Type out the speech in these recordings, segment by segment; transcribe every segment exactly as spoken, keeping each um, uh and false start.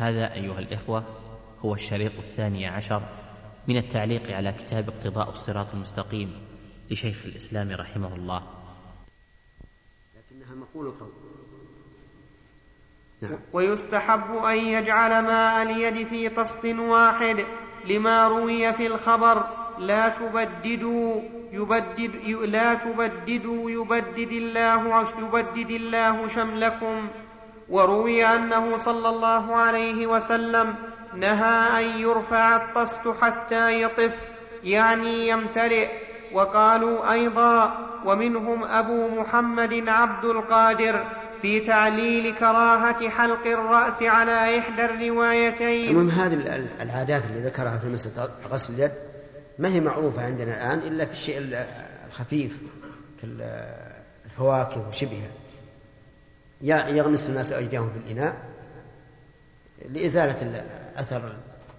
هذا أيها الإخوة هو الشريط الثاني عشر من التعليق على كتاب اقتضاء الصراط المستقيم لشيخ الإسلام رحمه الله. لكنها مقول القول. نعم. ويستحب أن يجعل ماء اليد في طست واحد لما روي في الخبر لا تبددوا يبدد لا تبددوا يبدد الله يبدد الله شملكم. وروي أنه صلى الله عليه وسلم نهى أن يرفع الطست حتى يطف يعني يمتلئ. وقالوا أيضا ومنهم أبو محمد عبد القادر في تعليل كراهة حلق الرأس على إحدى الروايتين. المهم هذه العادات اللي ذكرها في مسألة غسل اليد ما هي معروفة عندنا الآن إلا في الشيء الخفيف كالفواكه وشبهها. يغمس الناس أيديهم في الإناء لإزالة أثر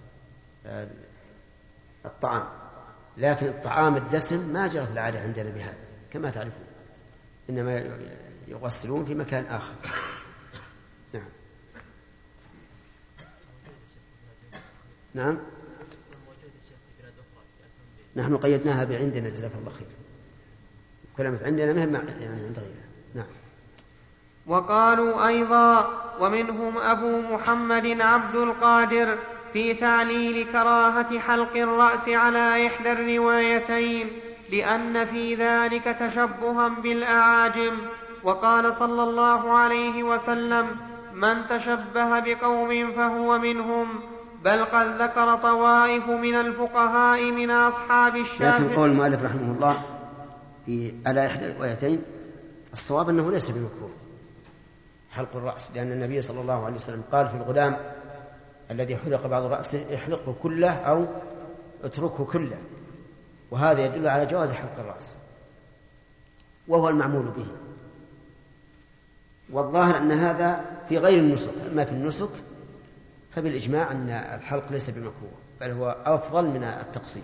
الطعام، لكن الطعام الدسم ما جرت العادة عندنا بهذا كما تعرفون، إنما يغسلون في مكان آخر. نعم. نعم نحن قيدناها بعندنا جزاك الله خير، كلمة عندنا مهم يعني عند غيرنا. نعم. وقالوا أيضا ومنهم أبو محمد عبد القادر في تعليل كراهة حلق الرأس على إحدى الروايتين لأن في ذلك تشبها بالأعاجم. وقال صلى الله عليه وسلم من تشبه بقوم فهو منهم، بل قد ذكر طوائف من الفقهاء من أصحاب الشافعي. لكن قول المؤلف رحمه الله في على إحدى الروايتين الصواب أنه ليس بمكروه حلق الرأس، لأن النبي صلى الله عليه وسلم قال في الغلام الذي حلق بعض رأسه احلقه كله أو اتركه كله، وهذا يدل على جواز حلق الرأس وهو المعمول به. والظاهر أن هذا في غير النسك، أما في النسك فبالإجماع أن الحلق ليس بمكروه بل هو أفضل من التقصير.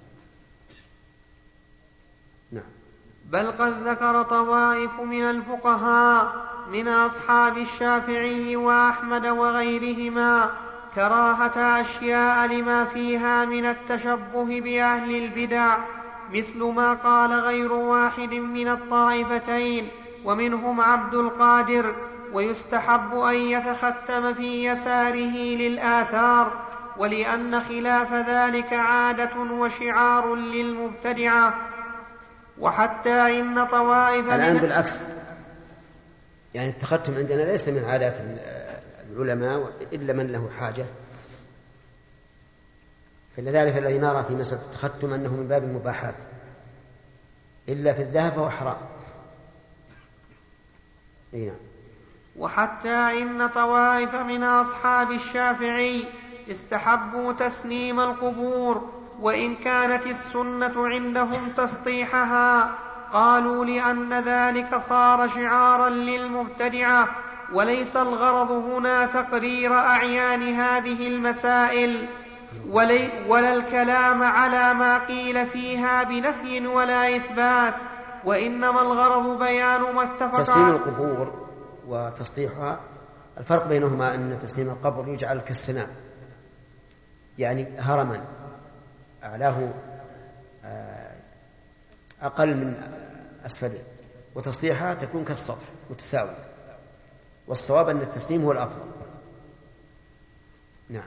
نعم. بل قد ذكر طوائف من الفقهاء من أصحاب الشافعي وأحمد وغيرهما كراهة أشياء لما فيها من التشبه بأهل البدع، مثل ما قال غير واحد من الطائفتين ومنهم عبد القادر. ويستحب أن يتختم في يساره للآثار، ولأن خلاف ذلك عادة وشعار للمبتدعة. وحتى إن طوائف الآن بالعكس، يعني التختم عندنا ليس من عادات العلماء إلا من له حاجة، فلذلك الذي نرى في مسألة التختم أنه من باب المباحات، إلا في الذهب فهو حرام. إيه. وحتى إن طوائف من أصحاب الشافعي استحبوا تسنيم القبور، وإن كانت السنة عندهم تسطيحها، قالوا لأن ذلك صار شعارا للمبتدعة، وليس الغرض هنا تقرير أعيان هذه المسائل ولا الكلام على ما قيل فيها بنفي ولا إثبات، وإنما الغرض بيان ما اتفق. تسليم القبور وتسطيحها الفرق بينهما أن تسليم القبر يجعل كالسنام، يعني هرما أعلاه أقل من أسفله، وتسطيحها تكون كالسطح متساوي، والصواب أن التسليم هو الأفضل. نعم.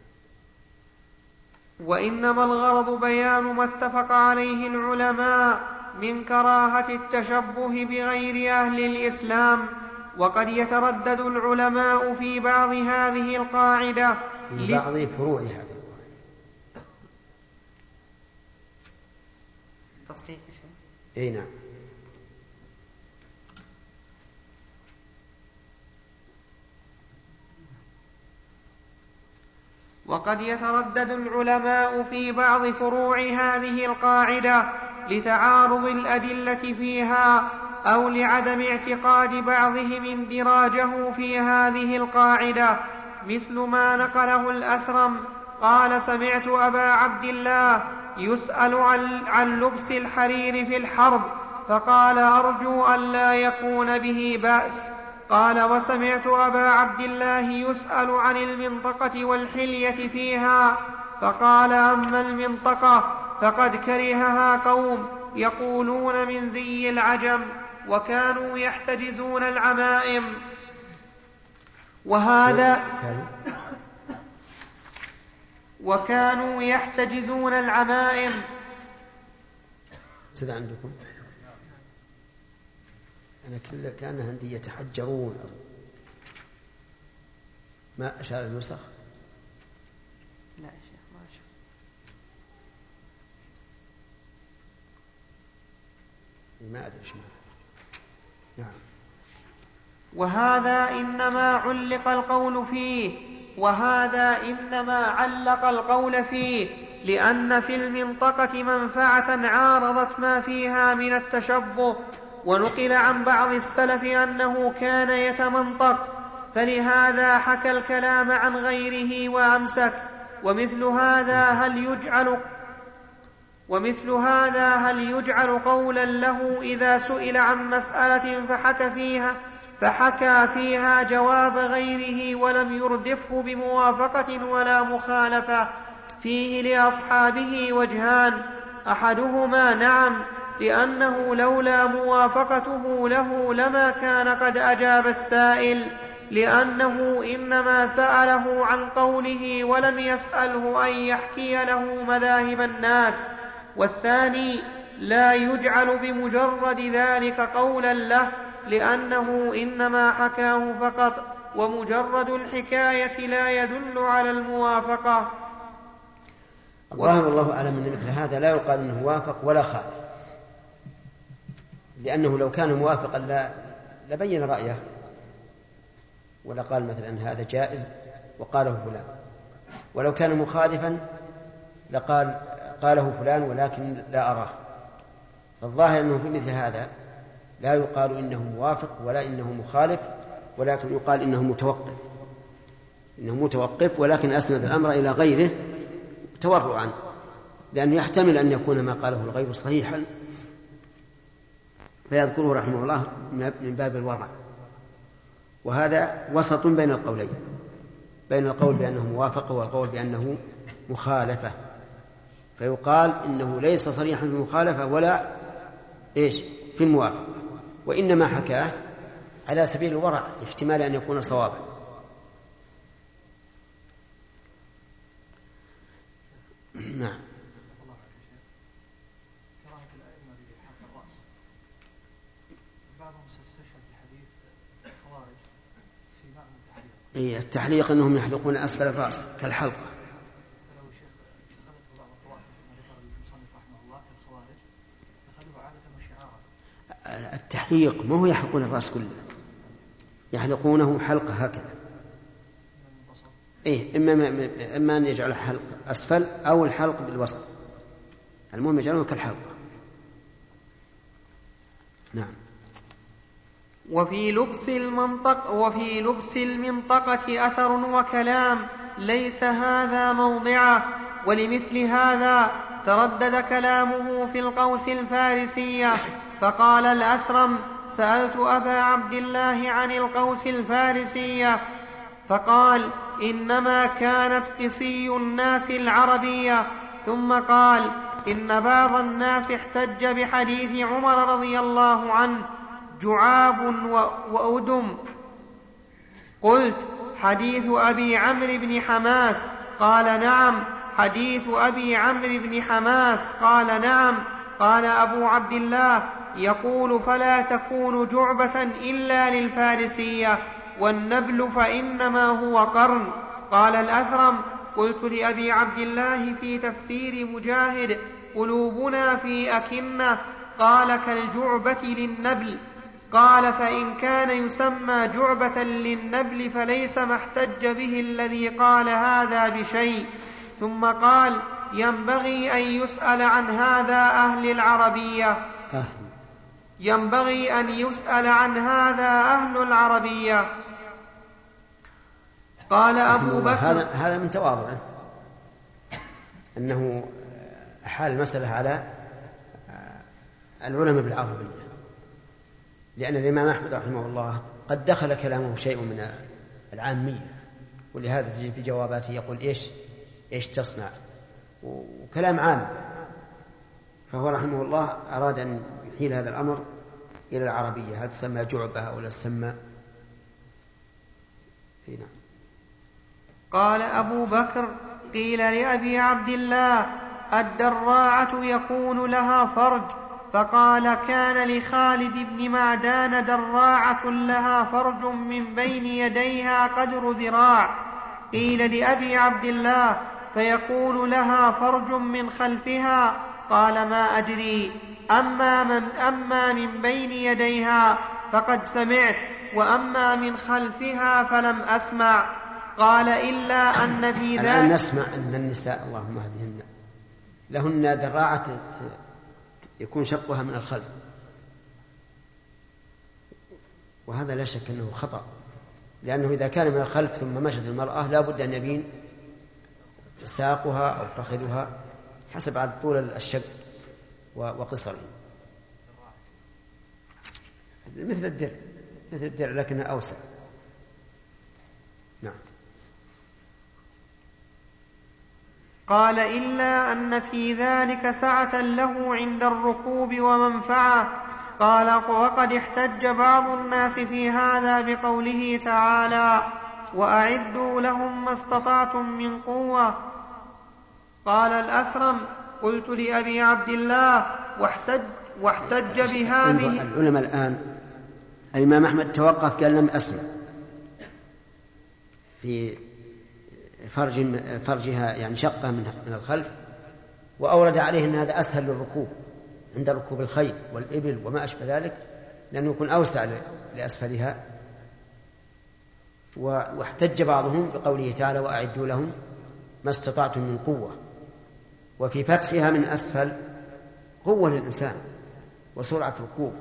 وإنما الغرض بيان ما اتفق عليه العلماء من كراهة التشبه بغير أهل الإسلام. وقد يتردد العلماء في بعض هذه القاعدة في بعض فروع هذه القاعدة. تصحيح اي نعم. وقد يتردد العلماء في بعض فروع هذه القاعدة لتعارض الأدلة فيها أو لعدم اعتقاد بعضهم اندراجه في هذه القاعدة، مثل ما نقله الأثرم قال سمعت أبا عبد الله يسأل عن لبس الحرير في الحرب فقال أرجو أن لا يكون به بأس، قال: وسمعت أبا عبد الله يسأل عن المنطقة والحلية فيها فقال: أما المنطقة فقد كرهها قوم يقولون من زي العجم، وكانوا يحتجزون العمائم. وهذا وكانوا يحتجزون العمائم. سد عندكم أنا كل كان عندي يتحجرون ما أشار النسخ. لا يا شيخ ما أشار. ما أدري شو. نعم. وهذا إنما علق القول فيه وهذا إنما علق القول فيه لأن في المنطقة منفعة عارضت ما فيها من التشبه، ونقل عن بعض السلف أنه كان يتمنطق، فلهذا حكى الكلام عن غيره وأمسك. ومثل هذا هل يجعل ومثل هذا هل يجعل قولا له إذا سئل عن مسألة فحكى فيها فحكى فيها جواب غيره ولم يردفه بموافقة ولا مخالفة؟ فيه لأصحابه وجهان: أحدهما نعم، لأنه لولا موافقته له لما كان قد أجاب السائل، لأنه إنما سأله عن قوله ولم يسأله أن يحكي له مذاهب الناس. والثاني لا يجعل بمجرد ذلك قولا له، لأنه إنما حكاه فقط، ومجرد الحكاية لا يدل على الموافقة. الظاهر الله أعلم أن مثل هذا لا يقال أنه وافق ولا خالف، لأنه لو كان موافقا لا لبين رأيه ولا قال مثلا هذا جائز وقاله فلان، ولو كان مخالفا لقال قاله فلان ولكن لا أراه. فالظاهر أنه في مثل هذا لا يقال إنه موافق ولا إنه مخالف، ولكن يقال إنه متوقف إنه متوقف ولكن أسند الأمر إلى غيره تورعا، لأنه يحتمل أن يكون ما قاله الغير صحيحا فيذكره رحمه الله من باب الورع. وهذا وسط بين القولين، بين القول بأنه موافقة والقول بأنه مخالفة، فيقال إنه ليس صريحا في المخالفة ولا إيش في الموافقة، وإنما حكاه على سبيل الورع احتمال أن يكون صوابا. نعم. إيه التحليق أنهم يحلقون أسفل الرأس كالحلقة. التحليق ما هو يحلقون الرأس كله، يحلقونه حلقة هكذا. إيه إما إما أن يجعل الحلق أسفل أو الحلق بالوسط، المهم يجعلونه كالحلقة. نعم. وفي لبس المنطق وفي لبس المنطقة أثر وكلام ليس هذا موضعه، ولمثل هذا تردد كلامه في القوس الفارسية. فقال الأثرم: سألت أبا عبد الله عن القوس الفارسية فقال: إنما كانت قسي الناس العربية. ثم قال: إن بعض الناس احتج بحديث عمر رضي الله عنه: جعاب وأدم. قلت: حديث أبي عمرو بن حماس؟ قال: نعم. حديث أبي عمرو بن حماس؟ قال: نعم. قال أبو عبد الله: يقول: فلا تكون جعبة إلا للفارسية، والنبل فإنما هو قرن. قال الأثرم: قلت لأبي عبد الله في تفسير مجاهد: قلوبنا في أكنة. قال: كالجعبة للنبل. قال: فإن كان يسمى جعبة للنبل فليس ما احتج به الذي قال هذا بشيء. ثم قال: ينبغي أن يسأل عن هذا أهل العربية ينبغي أن يسأل عن هذا أهل العربية. قال أبو بكر: هذا هذا من تواضعه أنه حال المسألة على العلماء بالعربية، لأن الإمام أحمد رحمه الله قد دخل كلامه شيء من العامية، ولهذا تجد في جواباته يقول إيش إيش تصنع، وكلام عام. فهو رحمه الله أراد أن يحيل هذا الأمر إلى العربية، هل تسمى جعبة أو لا تسمى. هنا قال أبو بكر: قيل لأبي عبد الله: الدراعة يكون لها فرج؟ فقال: كان لخالد بن معدان دراعة لها فرج من بين يديها قدر ذراع. قيل لأبي عبد الله: فيكون لها فرج من خلفها؟ قال: ما أدري، أما من, أما من بين يديها فقد سمعت، وأما من خلفها فلم أسمع. قال: إلا أن في ذلك. الآن نسمع أن النساء اللهم اهدهن لهن دراعة يكون شقها من الخلف، وهذا لا شك أنه خطأ، لأنه إذا كان من الخلف ثم مشت المرأة لا بد أن يبين ساقها أو فخذها حسب عدد طول الشق وقصره، مثل الدرع مثل الدرع لكنها أوسع. نعم. قال: إلا أن في ذلك سعة له عند الركوب ومنفعة. قال: وقد احتج بعض الناس في هذا بقوله تعالى: وأعدوا لهم ما استطعتم من قوة. قال الأثرم: قلت لأبي عبد الله: واحتج, واحتج بهذه. العلماء الآن الإمام أحمد توقف قال لم أسمع في فرج فرجها يعني شقة من الخلف، وأورد عليه أن هذا أسهل للركوب عند ركوب الخيل والإبل وما أشبه ذلك، لأنه يكون أوسع لأسفلها. واحتج بعضهم بقوله تعالى: وأعدوا لهم ما استطعتم من قوة، وفي فتحها من أسفل قوة للإنسان وسرعة ركوب،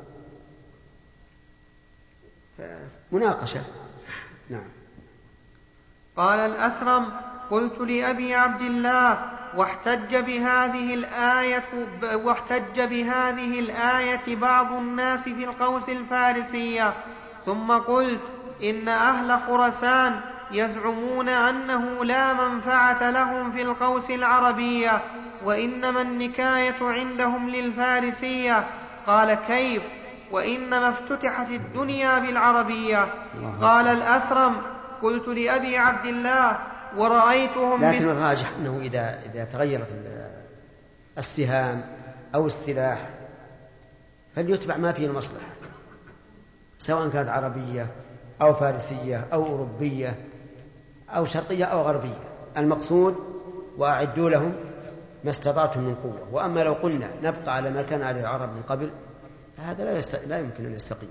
مناقشة. نعم. قال الأثرم: قلت لأبي عبد الله: واحتج بهذه الآية واحتج بهذه الآية بعض الناس في القوس الفارسية. ثم قلت: إن أهل خراسان يزعمون أنه لا منفعة لهم في القوس العربية، وإنما النكاية عندهم للفارسية. قال: كيف؟ وإنما افتتحت الدنيا بالعربية. قال الأثرم: قلت لأبي عبد الله: ورأيتهم لكن الراجح أنه إذا, إذا تغيرت السهام أو السلاح فليتبع ما فيه المصلحة، سواء كانت عربية أو فارسية أو أوروبية أو شرقية أو غربية. المقصود: وأعدوا لهم ما استطعتم من قوة. وأما لو قلنا نبقى على ما كان عليه العرب من قبل فهذا لا, يست... لا يمكن أن يستقيم.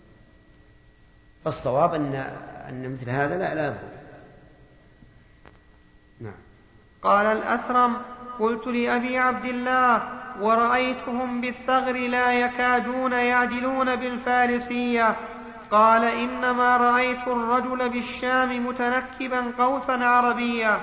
فالصواب أن, أن مثل هذا لا لا يضر. نعم. قال الأثرم: قلت لأبي عبد الله: ورأيتهم بالثغر لا يكادون يعدلون بالفارسية. قال: إنما رأيت الرجل بالشام متنكبا قوسا عربيا.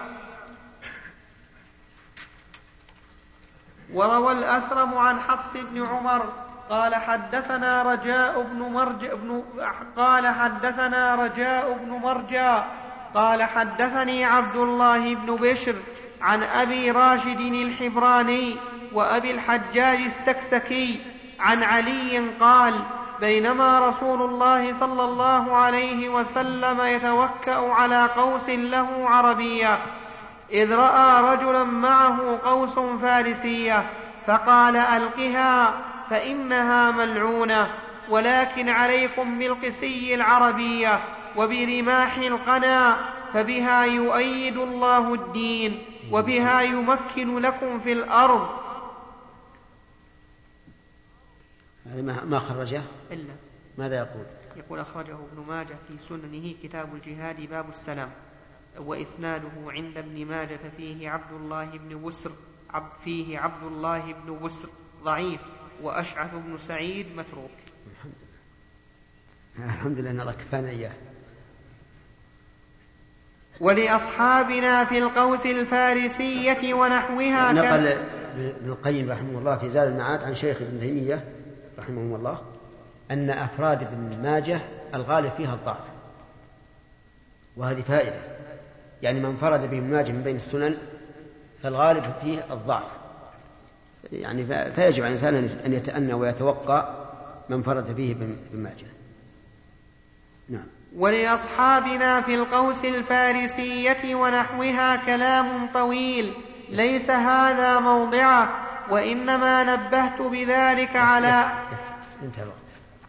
وروى الأثرم عن حفص بن عمر قال: حدثنا رجاء بن مرجع بن قال حدثنا رجاء بن مرجع قال: حدثني عبد الله بن بشر عن أبي راشد الحبراني وأبي الحجاج السكسكي عن علي قال: بينما رسول الله صلى الله عليه وسلم يتوكأ على قوس له عربية إذ رأى رجلا معه قوس فارسية فقال: ألقها فإنها ملعونة، ولكن عليكم بالقسي العربية وبرماح القنا، فبها يؤيد الله الدين وبها يمكن لكم في الأرض. ما خرجه إلا ماذا يقول؟ يقول: أخرجه ابن ماجه في سننه كتاب الجهاد باب السلام، وإسناده عند ابن ماجة فيه عبد الله بن بسر عبد فيه عبد الله بن بسر ضعيف، وأشعث بن سعيد متروك. الحمد لله الحمد لله أن الله كفانا إياه. ولأصحابنا في القوس الفارسية ونحوها. نقل ابن القيم رحمه الله في زاد المعاد عن شيخ ابن تيمية رحمه الله أن أفراد ابن ماجه الغالب فيها الضعف، وهذه فائدة. يعني من فرد به ابن ماجه من بين السنن فالغالب فيه الضعف، يعني فيجب على الإنسان أن يتأنى ويتوقع من فرد فيه ابن ماجه. نعم. ولأصحابنا في القوس الفارسية ونحوها كلام طويل ليس هذا موضعه، وإنما نبهت بذلك على انتهى الوقت.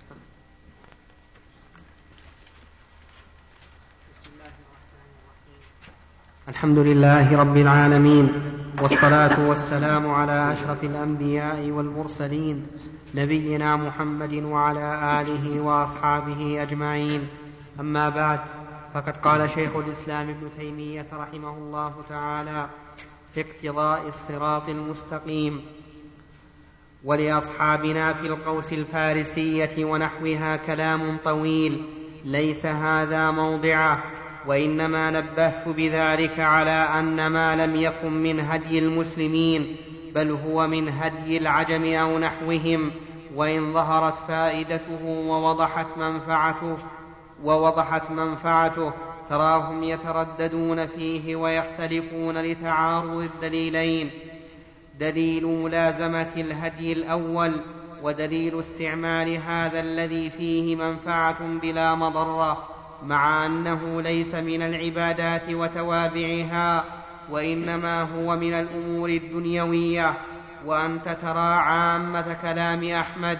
الحمد لله رب العالمين، والصلاة والسلام على أشرف الأنبياء والمرسلين نبينا محمد وعلى آله وأصحابه أجمعين. أما بعد، فقد قال شيخ الإسلام ابن تيمية رحمه الله تعالى في اقتضاء الصراط المستقيم: ولأصحابنا في القوس الفارسية ونحوها كلام طويل ليس هذا موضعه، وإنما نبهت بذلك على أن ما لم يكن من هدي المسلمين بل هو من هدي العجم أو نحوهم، وإن ظهرت فائدته ووضحت منفعته ووضحت منفعته تراهم يترددون فيه ويختلفون لتعارض الدليلين: دليل ملازمة الهدي الأول، ودليل استعمال هذا الذي فيه منفعة بلا مضرة، مع أنه ليس من العبادات وتوابعها، وإنما هو من الأمور الدنيوية. وأنت ترى عامة كلام أحمد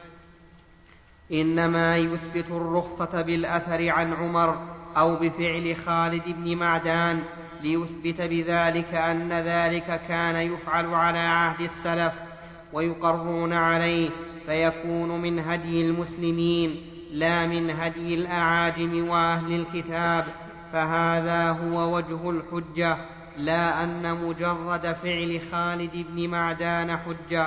إنما يثبت الرخصة بالأثر عن عمر أو بفعل خالد بن معدان، ليثبت بذلك أن ذلك كان يفعل على عهد السلف ويقرون عليه، فيكون من هدي المسلمين لا من هدي الأعاجم وأهل الكتاب. فهذا هو وجه الحجة، لا أن مجرد فعل خالد بن معدان حجة.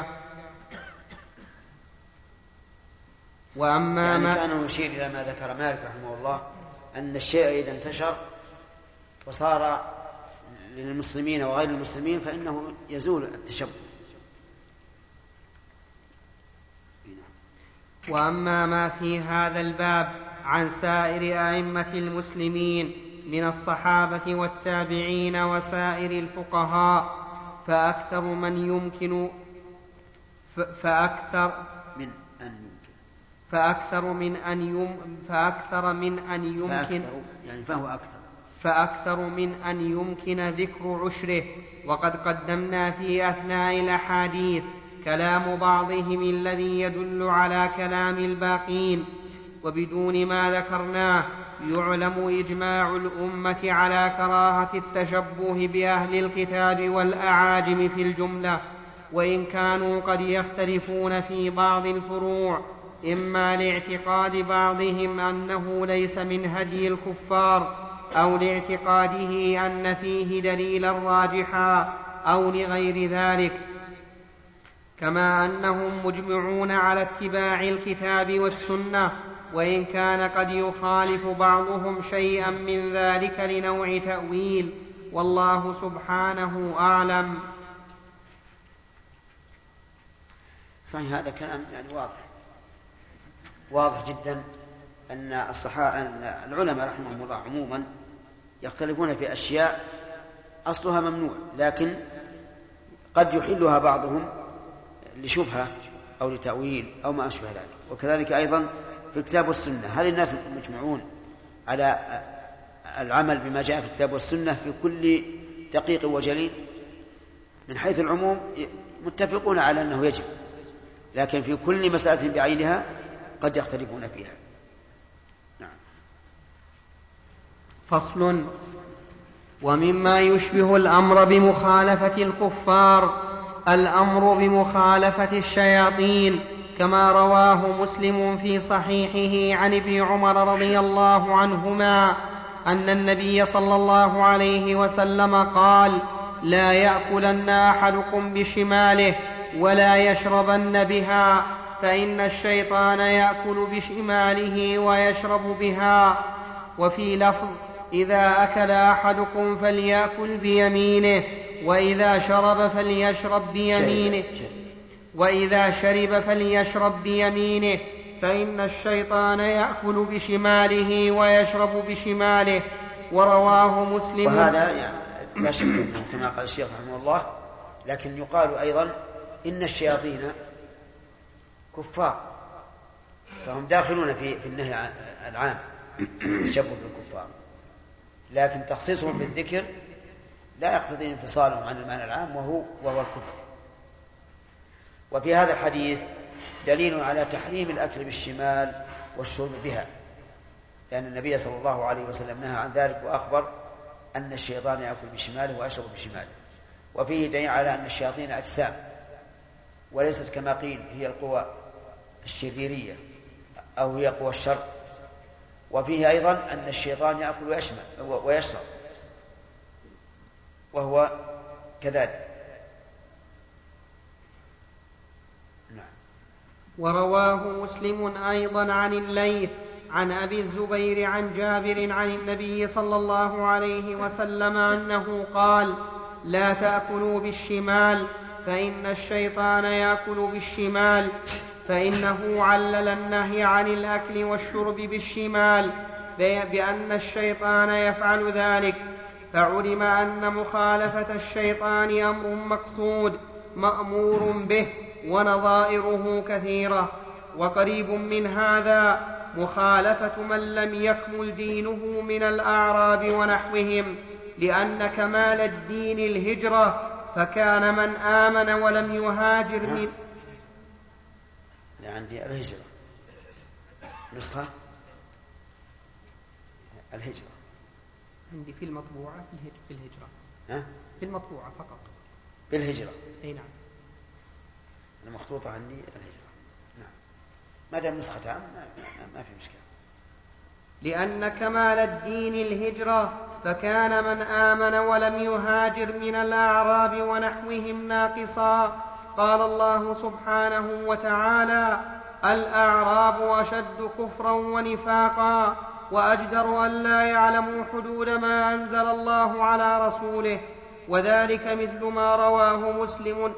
وأما يعني ما كان يشير إلى ما ذكر مالك رحمه الله، أن الشيء إذا انتشر وصار للمسلمين وغير المسلمين فإنه يزول التشبه. وأما ما في هذا الباب عن سائر أئمة المسلمين من الصحابة والتابعين وسائر الفقهاء فأكثر من يمكن فأكثر من أن يمكن فأكثر من أن يم فأكثر من أن يمكن يعني فهو أكثر فأكثر من أن يمكن ذكر عشره. وقد قدمنا في أثناء الأحاديث كلام بعضهم الذي يدل على كلام الباقين، وبدون ما ذكرناه يعلم إجماع الأمة على كراهة التشبه بأهل الكتاب والأعاجم في الجملة، وإن كانوا قد يختلفون في بعض الفروع، إما لاعتقاد بعضهم أنه ليس من هدي الكفار، أو لاعتقاده أن فيه دليلا راجحا، أو لغير ذلك، كما أنهم مجمعون على اتباع الكتاب والسنة، وإن كان قد يخالف بعضهم شيئا من ذلك لنوع تأويل، والله سبحانه أعلم. صحيح، هذا كلام يعني واضح واضح جدا أن الصحابة العلماء رحمهم الله عموما يختلفون في أشياء أصلها ممنوع، لكن قد يحلها بعضهم لشبهة أو لتأويل أو ما أشبه ذلك. وكذلك أيضا في الكتاب والسنة، هل الناس مجمعون على العمل بما جاء في الكتاب والسنة في كل دقيق وجليل؟ من حيث العموم متفقون على أنه يجب، لكن في كل مسألة بعينها قد يختلفون فيها. نعم. فصل. ومما يشبه الأمر بمخالفة الكفار الأمر بمخالفة الشياطين، كما رواه مسلم في صحيحه عن ابن عمر رضي الله عنهما أن النبي صلى الله عليه وسلم قال: لا يأكلن أحدكم بشماله ولا يشربن بها، فإن الشيطان يأكل بشماله ويشرب بها. وفي لفظ: إذا أكل أحدكم فليأكل بيمينه، وإذا شرب فليشرب بيمينه وإذا شرب فليشرب بيمينه. فإن الشيطان يأكل بشماله ويشرب بشماله. ورواه مسلم. وهذا يعني لا شك أنه كما قال الشيخ رحمه الله، لكن يقال أيضا إن الشياطين كفار، فهم داخلون في في النهي العام التشبه بالكفار، لكن تخصيصهم بالذكر لا يقتضي انفصالهم عن المعنى العام وهو وهو الكفر. وفي هذا الحديث دليل على تحريم الأكل بالشمال والشرب بها، لأن النبي صلى الله عليه وسلم نهى عن ذلك وأخبر أن الشيطان يأكل بشماله ويشرب بشماله. وفيه دليل على أن الشياطين أجسام وليست كما قيل هي القوى الشريرية أو هي قوى الشر. وفيه أيضا أن الشيطان يأكل ويشرب وهو كذلك. نعم. ورواه مسلم أيضا عن الليث عن أبي الزبير عن جابر عن النبي صلى الله عليه وسلم أنه قال: لا تأكلوا بالشمال فإن الشيطان يأكل بالشمال، فإنه علل النهي عن الأكل والشرب بالشمال بأن الشيطان يفعل ذلك، فعلم أن مخالفة الشيطان أمر مقصود مأمور به، ونظائره كثيرة. وقريب من هذا مخالفة من لم يكمل دينه من الأعراب ونحوهم، لأن كمال الدين الهجرة، فكان من آمن ولم يهاجر من عندي الهجرة نسخة الهجرة عندي في المطبوعة في الهجرة ها؟ في المطبوعة فقط بالهجرة. أي نعم. المخطوطة عندي الهجرة. نعم. ما دام نسخة عام ما, ما في مشكلة. لأن كمال الدين الهجرة، فكان من آمن ولم يهاجر من الأعراب ونحوهم ناقصا. قال الله سبحانه وتعالى: الأعراب أشد كفرا ونفاقا وأجدر أن لا يعلموا حدود ما أنزل الله على رسوله. وذلك مثل ما رواه مسلم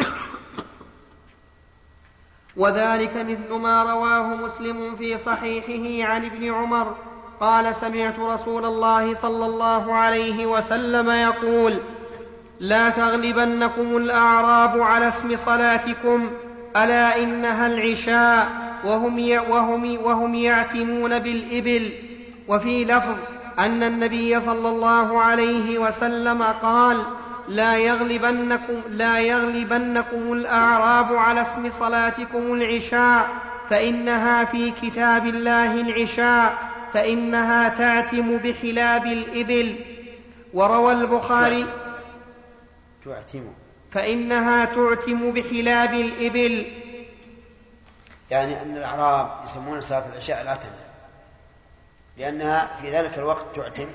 وذلك مثل ما رواه مسلم في صحيحه عن ابن عمر قال: سمعت رسول الله صلى الله عليه وسلم يقول: لا تغلبنكم الأعراب على اسم صلاتكم، ألا إنها العشاء، وهم, وهم, وهم يعتمون بالإبل. وفي لفظ أن النبي صلى الله عليه وسلم قال: لا يغلبنكم, لا يغلبنكم الأعراب على اسم صلاتكم العشاء، فإنها في كتاب الله العشاء، فإنها تعتم بحلاب الإبل. وروى البخاري تعتم فإنها تعتم بحلاب الإبل، يعني أن الأعراب يسمون صلاة العشاء العتمة، لأنها في ذلك الوقت تعتم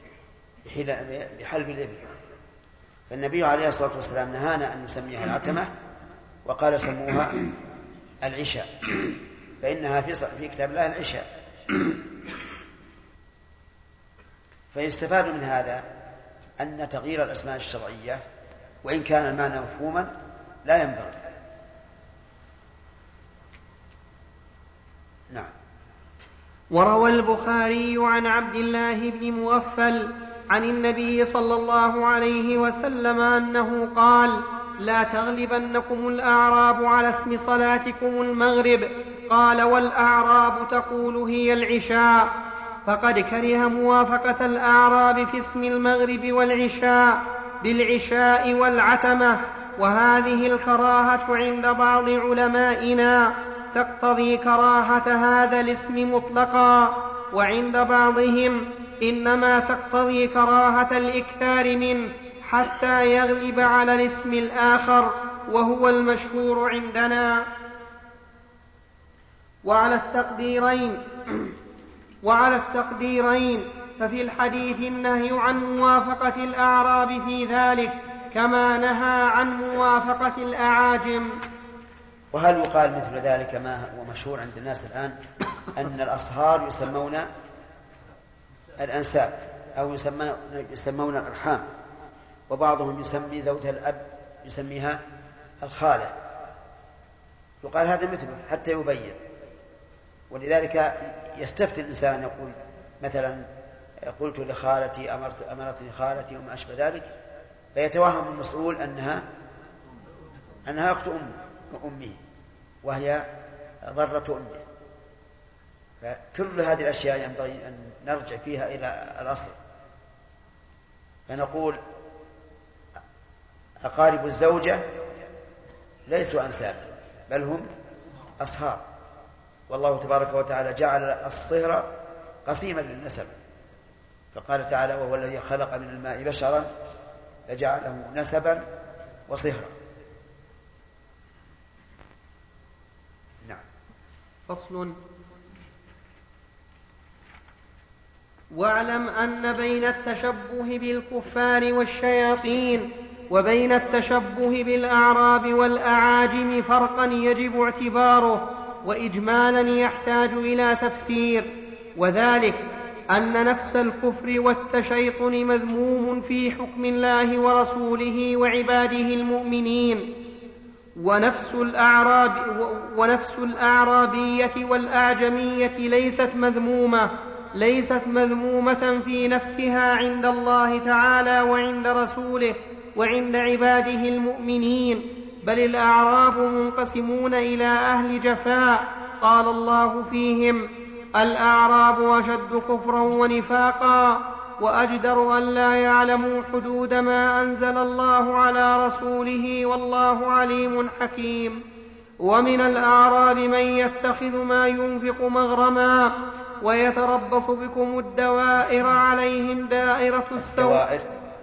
بحلب الإبل. فالنبي عليه الصلاة والسلام نهانا أن نسميها العتمة، وقال سموها العشاء، فإنها في كتاب الله العشاء. فيستفاد من هذا أن تغيير الأسماء الشرعية وإن كان المعنى مفهوما لا ينبغي. نعم. وروى البخاري عن عبد الله بن مغفل عن النبي صلى الله عليه وسلم أنه قال: لا تغلبنكم الأعراب على اسم صلاتكم المغرب. قال: والأعراب تقول هي العشاء. فقد كره موافقة الأعراب في اسم المغرب والعشاء بالعشاء والعتمة، وهذه الكراهة عند بعض علمائنا تقتضي كراهة هذا الاسم مطلقا، وعند بعضهم إنما تقتضي كراهة الإكثار منه حتى يغلب على الاسم الآخر، وهو المشهور عندنا. وعلى التقديرين وعلى التقديرين ففي الحديث النهي عن موافقة الأعراب في ذلك، كما نهى عن موافقة الأعاجم. وهل يقال مثل ذلك ما هو مشهور عند الناس الآن، أن الأصهار يسمون الأنساب أو يسمون الأرحام، وبعضهم يسمي زوجها الأب يسميها الخالة، يقال هذا مثله حتى يبين. ولذلك يستفتي الإنسان يقول مثلا قلت لخالتي أمرت أمرتني خالتي وما أشبه ذلك، فيتوهم المسؤول أنها أنها أخت أمه وهي ضرة أمه. فكل هذه الأشياء ينبغي أن نرجع فيها إلى الأصل، فنقول أقارب الزوجة ليسوا أنسابا بل هم أصهار، والله تبارك وتعالى جعل الصهر قسيما للنسب، فقال تعالى وهو الذي خلق من الماء بشرا فجعله نسبا وصهرا. نعم. فصل. واعلم أن بين التشبه بالكفار والشياطين وبين التشبه بالأعراب والأعاجم فرقا يجب اعتباره وإجمالا يحتاج إلى تفسير، وذلك أن نفس الكفر والتشيطن مذموم في حكم الله ورسوله وعباده المؤمنين، ونفس الأعراب ونفس الأعرابية والأعجمية ليست مذمومة ليست مذمومة في نفسها عند الله تعالى وعند رسوله وعند عباده المؤمنين، بل الأعراب منقسمون إلى أهل جفاء قال الله فيهم الأعراب أشد كفرا ونفاقا وأجدر أن لا يعلموا حدود ما أنزل الله على رسوله والله عليم حكيم. ومن الأعراب من يتخذ ما ينفق مغرما ويتربص بكم الدوائر عليهم دائرة السوء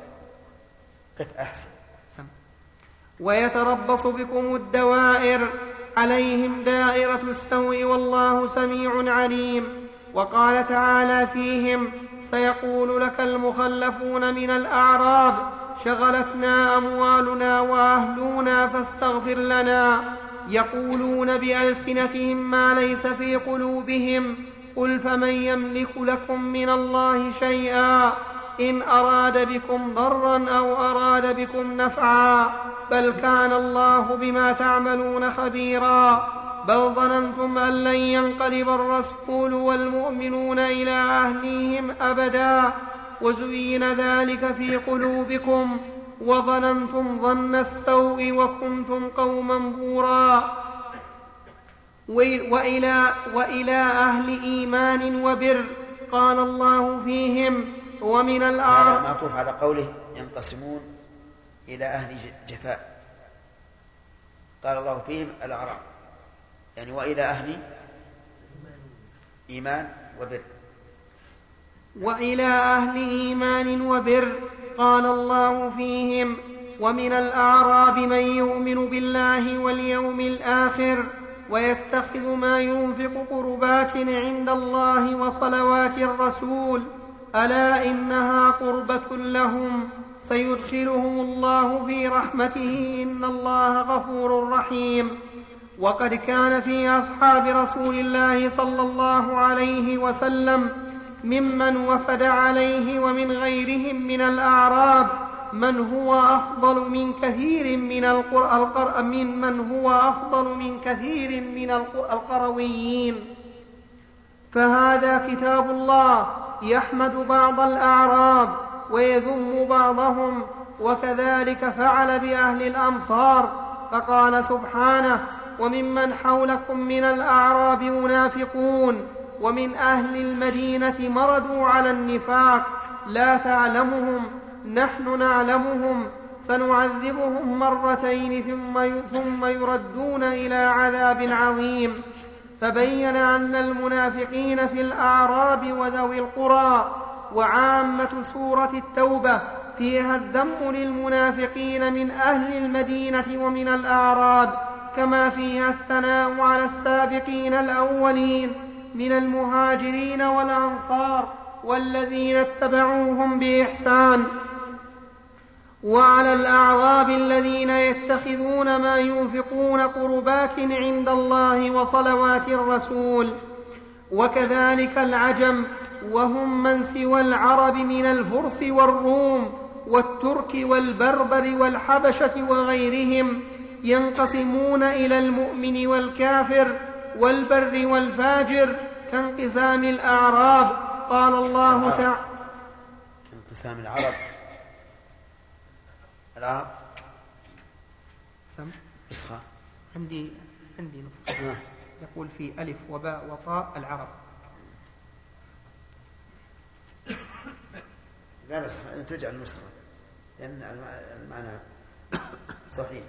ويتربص بكم الدوائر عليهم دائرة السوء والله سميع عليم. وقال تعالى فيهم سيقول لك المخلفون من الأعراب شغلتنا أموالنا وأهلنا فاستغفر لنا يقولون بألسنتهم ما ليس في قلوبهم قل فمن يملك لكم من الله شيئا إن أراد بكم ضرا أو أراد بكم نفعا بل كان الله بما تعملون خبيرا بل ظننتم أن لن ينقلب الرسول والمؤمنون إلى أهليهم أبدا وزين ذلك في قلوبكم وظننتم ظن السوء وكنتم قوما بورا وإلى, وإلى أهل إيمان وبر قال الله فيهم ومن الأعراب معطوف على قوله ينقسمون إلى أهل جفاء، قال الله فيهم الأعراب يعني وإلى أهل إيمان وبر وإلى أهل إيمان وبر قال الله فيهم ومن الأعراب من يؤمن بالله واليوم الآخر ويتخذ ما ينفق قربات عند الله وصلوات الرسول ألا إنها قربة لهم سيدخلهم الله في رحمته إن الله غفور رحيم. وقد كان في أصحاب رسول الله صلى الله عليه وسلم ممن وفد عليه ومن غيرهم من الأعراب من هو أفضل من كثير من القر... من من هو أفضل من كثير من القرويين. فهذا كتاب الله يحمد بعض الأعراب ويذم بعضهم، وكذلك فعل بأهل الأمصار، فقال سبحانه وممن حولكم من الأعراب منافقون ومن أهل المدينة مردوا على النفاق لا تعلمهم نحن نعلمهم سنعذبهم مرتين ثم يردون إلى عذاب عظيم. فبين أن المنافقين في الأعراب وذوي القرى. وعامة سورة التوبة فيها الذم للمنافقين من أهل المدينة ومن الأعراب، كما فيها الثناء على السابقين الأولين من المهاجرين والأنصار والذين اتبعوهم بإحسان، وعلى الأعراب الذين يتخذون ما ينفقون قربات عند الله وصلوات الرسول. وكذلك العجم وهم من سوى العرب من الفرس والروم والترك والبربر والحبشة وغيرهم ينقسمون إلى المؤمن والكافر والبر والفاجر كانقسام الأعراب. قال الله تعالى كانقسام العرب العرب سم نسخة عندي عندي نسخة آه. يقول في ألف وباء وطاء العرب. لا بس تجعل النسخة لأن المعنى صحيح.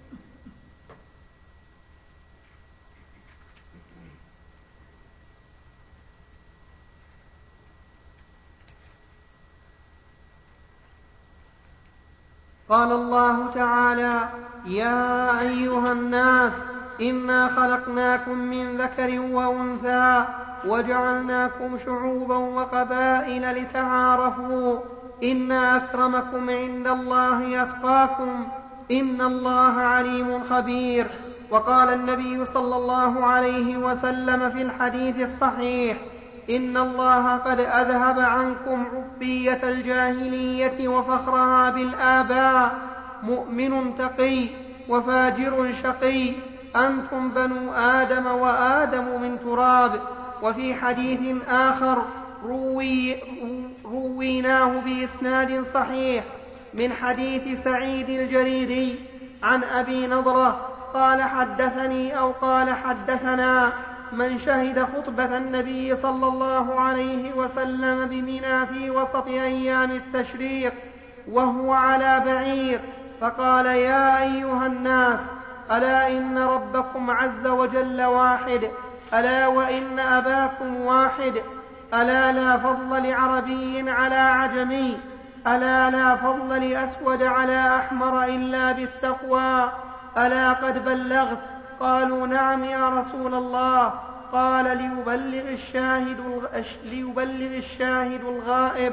قال الله تعالى: يا أيها الناس إنا خلقناكم من ذكر وأنثى وجعلناكم شعوبا وقبائل لتعارفوا إن أكرمكم عند الله أتقاكم إن الله عليم خبير. وقال النبي صلى الله عليه وسلم في الحديث الصحيح: إن الله قد أذهب عنكم عبية الجاهلية وفخرها بالآباء، مؤمن تقي وفاجر شقي، أنتم بنو آدم وآدم من تراب. وفي حديث آخر روي رويناه بإسناد صحيح من حديث سعيد الجريري عن أبي نضرة قال: حدثني أو قال حدثنا من شهد خطبة النبي صلى الله عليه وسلم بمنى في وسط أيام التشريق وهو على بعير، فقال: يا أيها الناس، ألا إن ربكم عز وجل واحد، ألا وإن أباكم واحد، ألا لا فضل لعربي على عجمي، ألا لا فضل لأسود على أحمر إلا بالتقوى، ألا قد بلغت؟ قالوا: نعم يا رسول الله. قال: ليبلغ الشاهد ليبلغ الشاهد الغائب.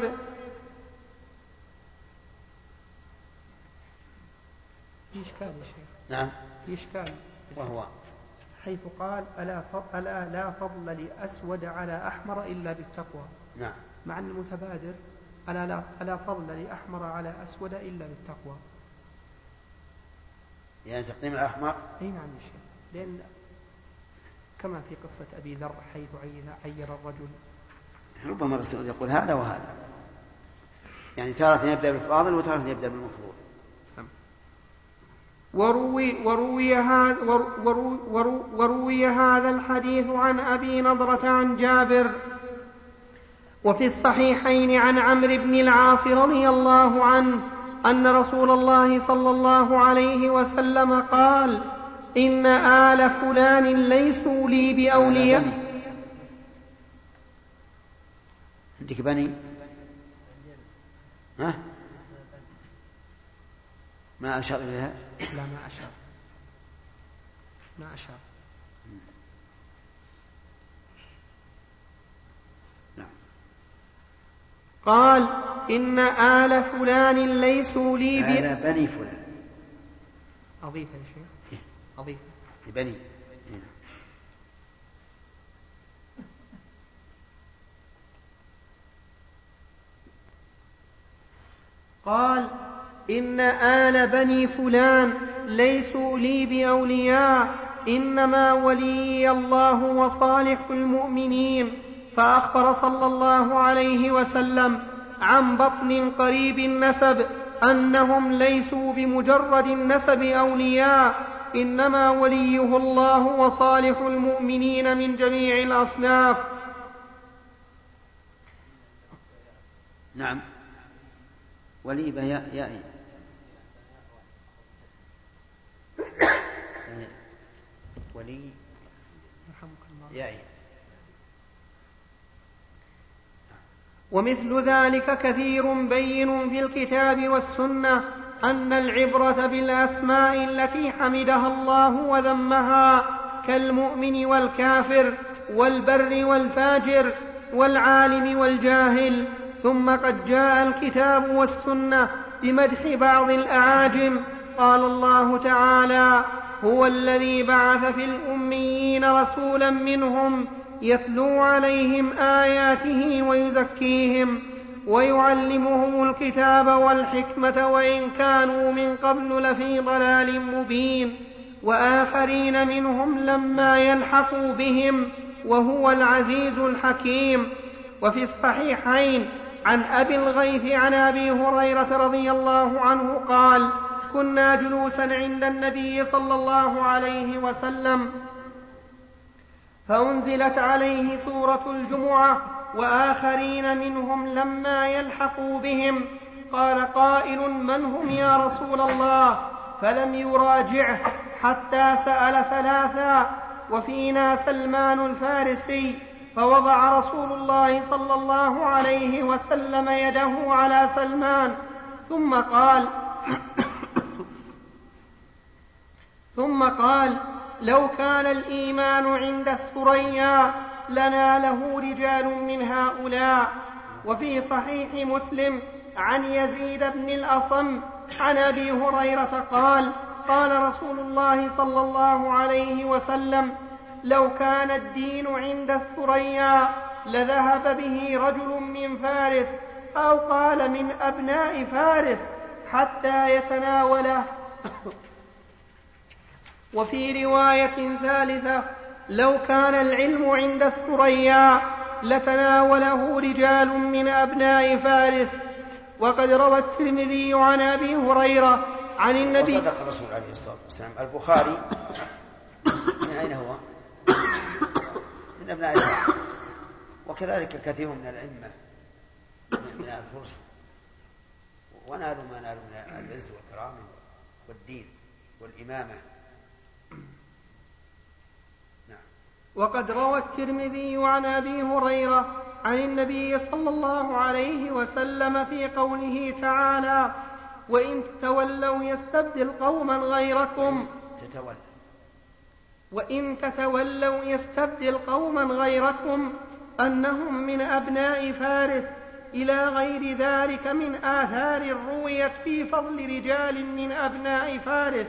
في إشكال يا شيخ. نعم في إشكال. وهو حيث قال: ألا, ألا لا فضل لأسود على أحمر إلا بالتقوى. نعم. مع أن المتبادر ألا, لا ألا فضل لأحمر على أسود إلا بالتقوى. يعني تقديم الأحمر. أي نعم يا شيخ، لأن كما في قصة أبي ذر حيث عير الرجل. ربما الرسول يقول هذا وهذا، يعني تارة يبدأ بالفاضل وتارة يبدأ بالمفروض. وروي, وروي, هذا وروي, وروي, وروي هذا الحديث عن أبي نضرة عن جابر. وفي الصحيحين عن عمرو بن العاص رضي الله عنه أن رسول الله صلى الله عليه وسلم قال: إن آل فلان ليسوا لي بأولياء. عندك بني؟ ها؟ ما أشار إليها؟ لا ما أشار ما أشار نعم. قال: إن آل فلان ليسوا لي آل بني فلان. أضيف يا شيخ، أضيف بني. قال: إن آل بني فلان ليسوا لي بأولياء، إنما ولي الله وصالح المؤمنين. فأخبر صلى الله عليه وسلم عن بطن قريب النسب أنهم ليسوا بمجرد النسب أولياء، إنما وليه الله وصالح المؤمنين من جميع الأصناف. نعم. ولي بياء يائي. ولي يائي. ومثل ذلك كثير بين في الكتاب والسنة أن العبرة بالأسماء التي حمدها الله وذمها كالمؤمن والكافر والبر والفاجر والعالم والجاهل. ثم قد جاء الكتاب والسنة بمدح بعض الأعاجم. قال الله تعالى: هو الذي بعث في الأميين رسولا منهم يتلو عليهم آياته ويزكيهم ويعلمهم الكتاب والحكمة وإن كانوا من قبل لفي ضلال مبين. وآخرين منهم لما يلحقوا بهم، وهو العزيز الحكيم. وفي الصحيحين عن أبي الغيث عن أبي هريرة رضي الله عنه قال: كنا جلوسا عند النبي صلى الله عليه وسلم فأنزلت عليه سورة الجمعة وآخرين منهم لما يلحقوا بهم. قال قائل: من هم يا رسول الله؟ فلم يراجعه حتى سأل ثلاثا، وفينا سلمان الفارسي، فوضع رسول الله صلى الله عليه وسلم يده على سلمان ثم قال ثم قال: لو كان الإيمان عند الثريا لناله رجال من هؤلاء. وفي صحيح مسلم عن يزيد بن الأصم عن أبي هريرة قال: قال رسول الله صلى الله عليه وسلم: لو كان الدين عند الثريا لذهب به رجل من فارس، أو قال من أبناء فارس، حتى يتناوله. وفي رواية ثالثة: لو كان العلم عند الثريا لتناوله رجال من أبناء فارس. وقد روى الترمذي عن أبي هريرة عن النبي. وصدق الرسول عليه الصلاة والسلام. البخاري من أين هو؟ من أبناء فارس، وكذلك كثير من الأئمة من الفرس، ونالوا ما نالوا من العز والكرامة والدين والإمامة. نعم. وقد روى الترمذي عن أبي هريرة عن النبي صلى الله عليه وسلم في قوله تعالى: وإن تتولوا يستبدل قوما غيركم تتولى وإن تتولوا يستبدل قوما غيركم أنهم من أبناء فارس، إلى غير ذلك من آثار رويت في فضل رجال من أبناء فارس.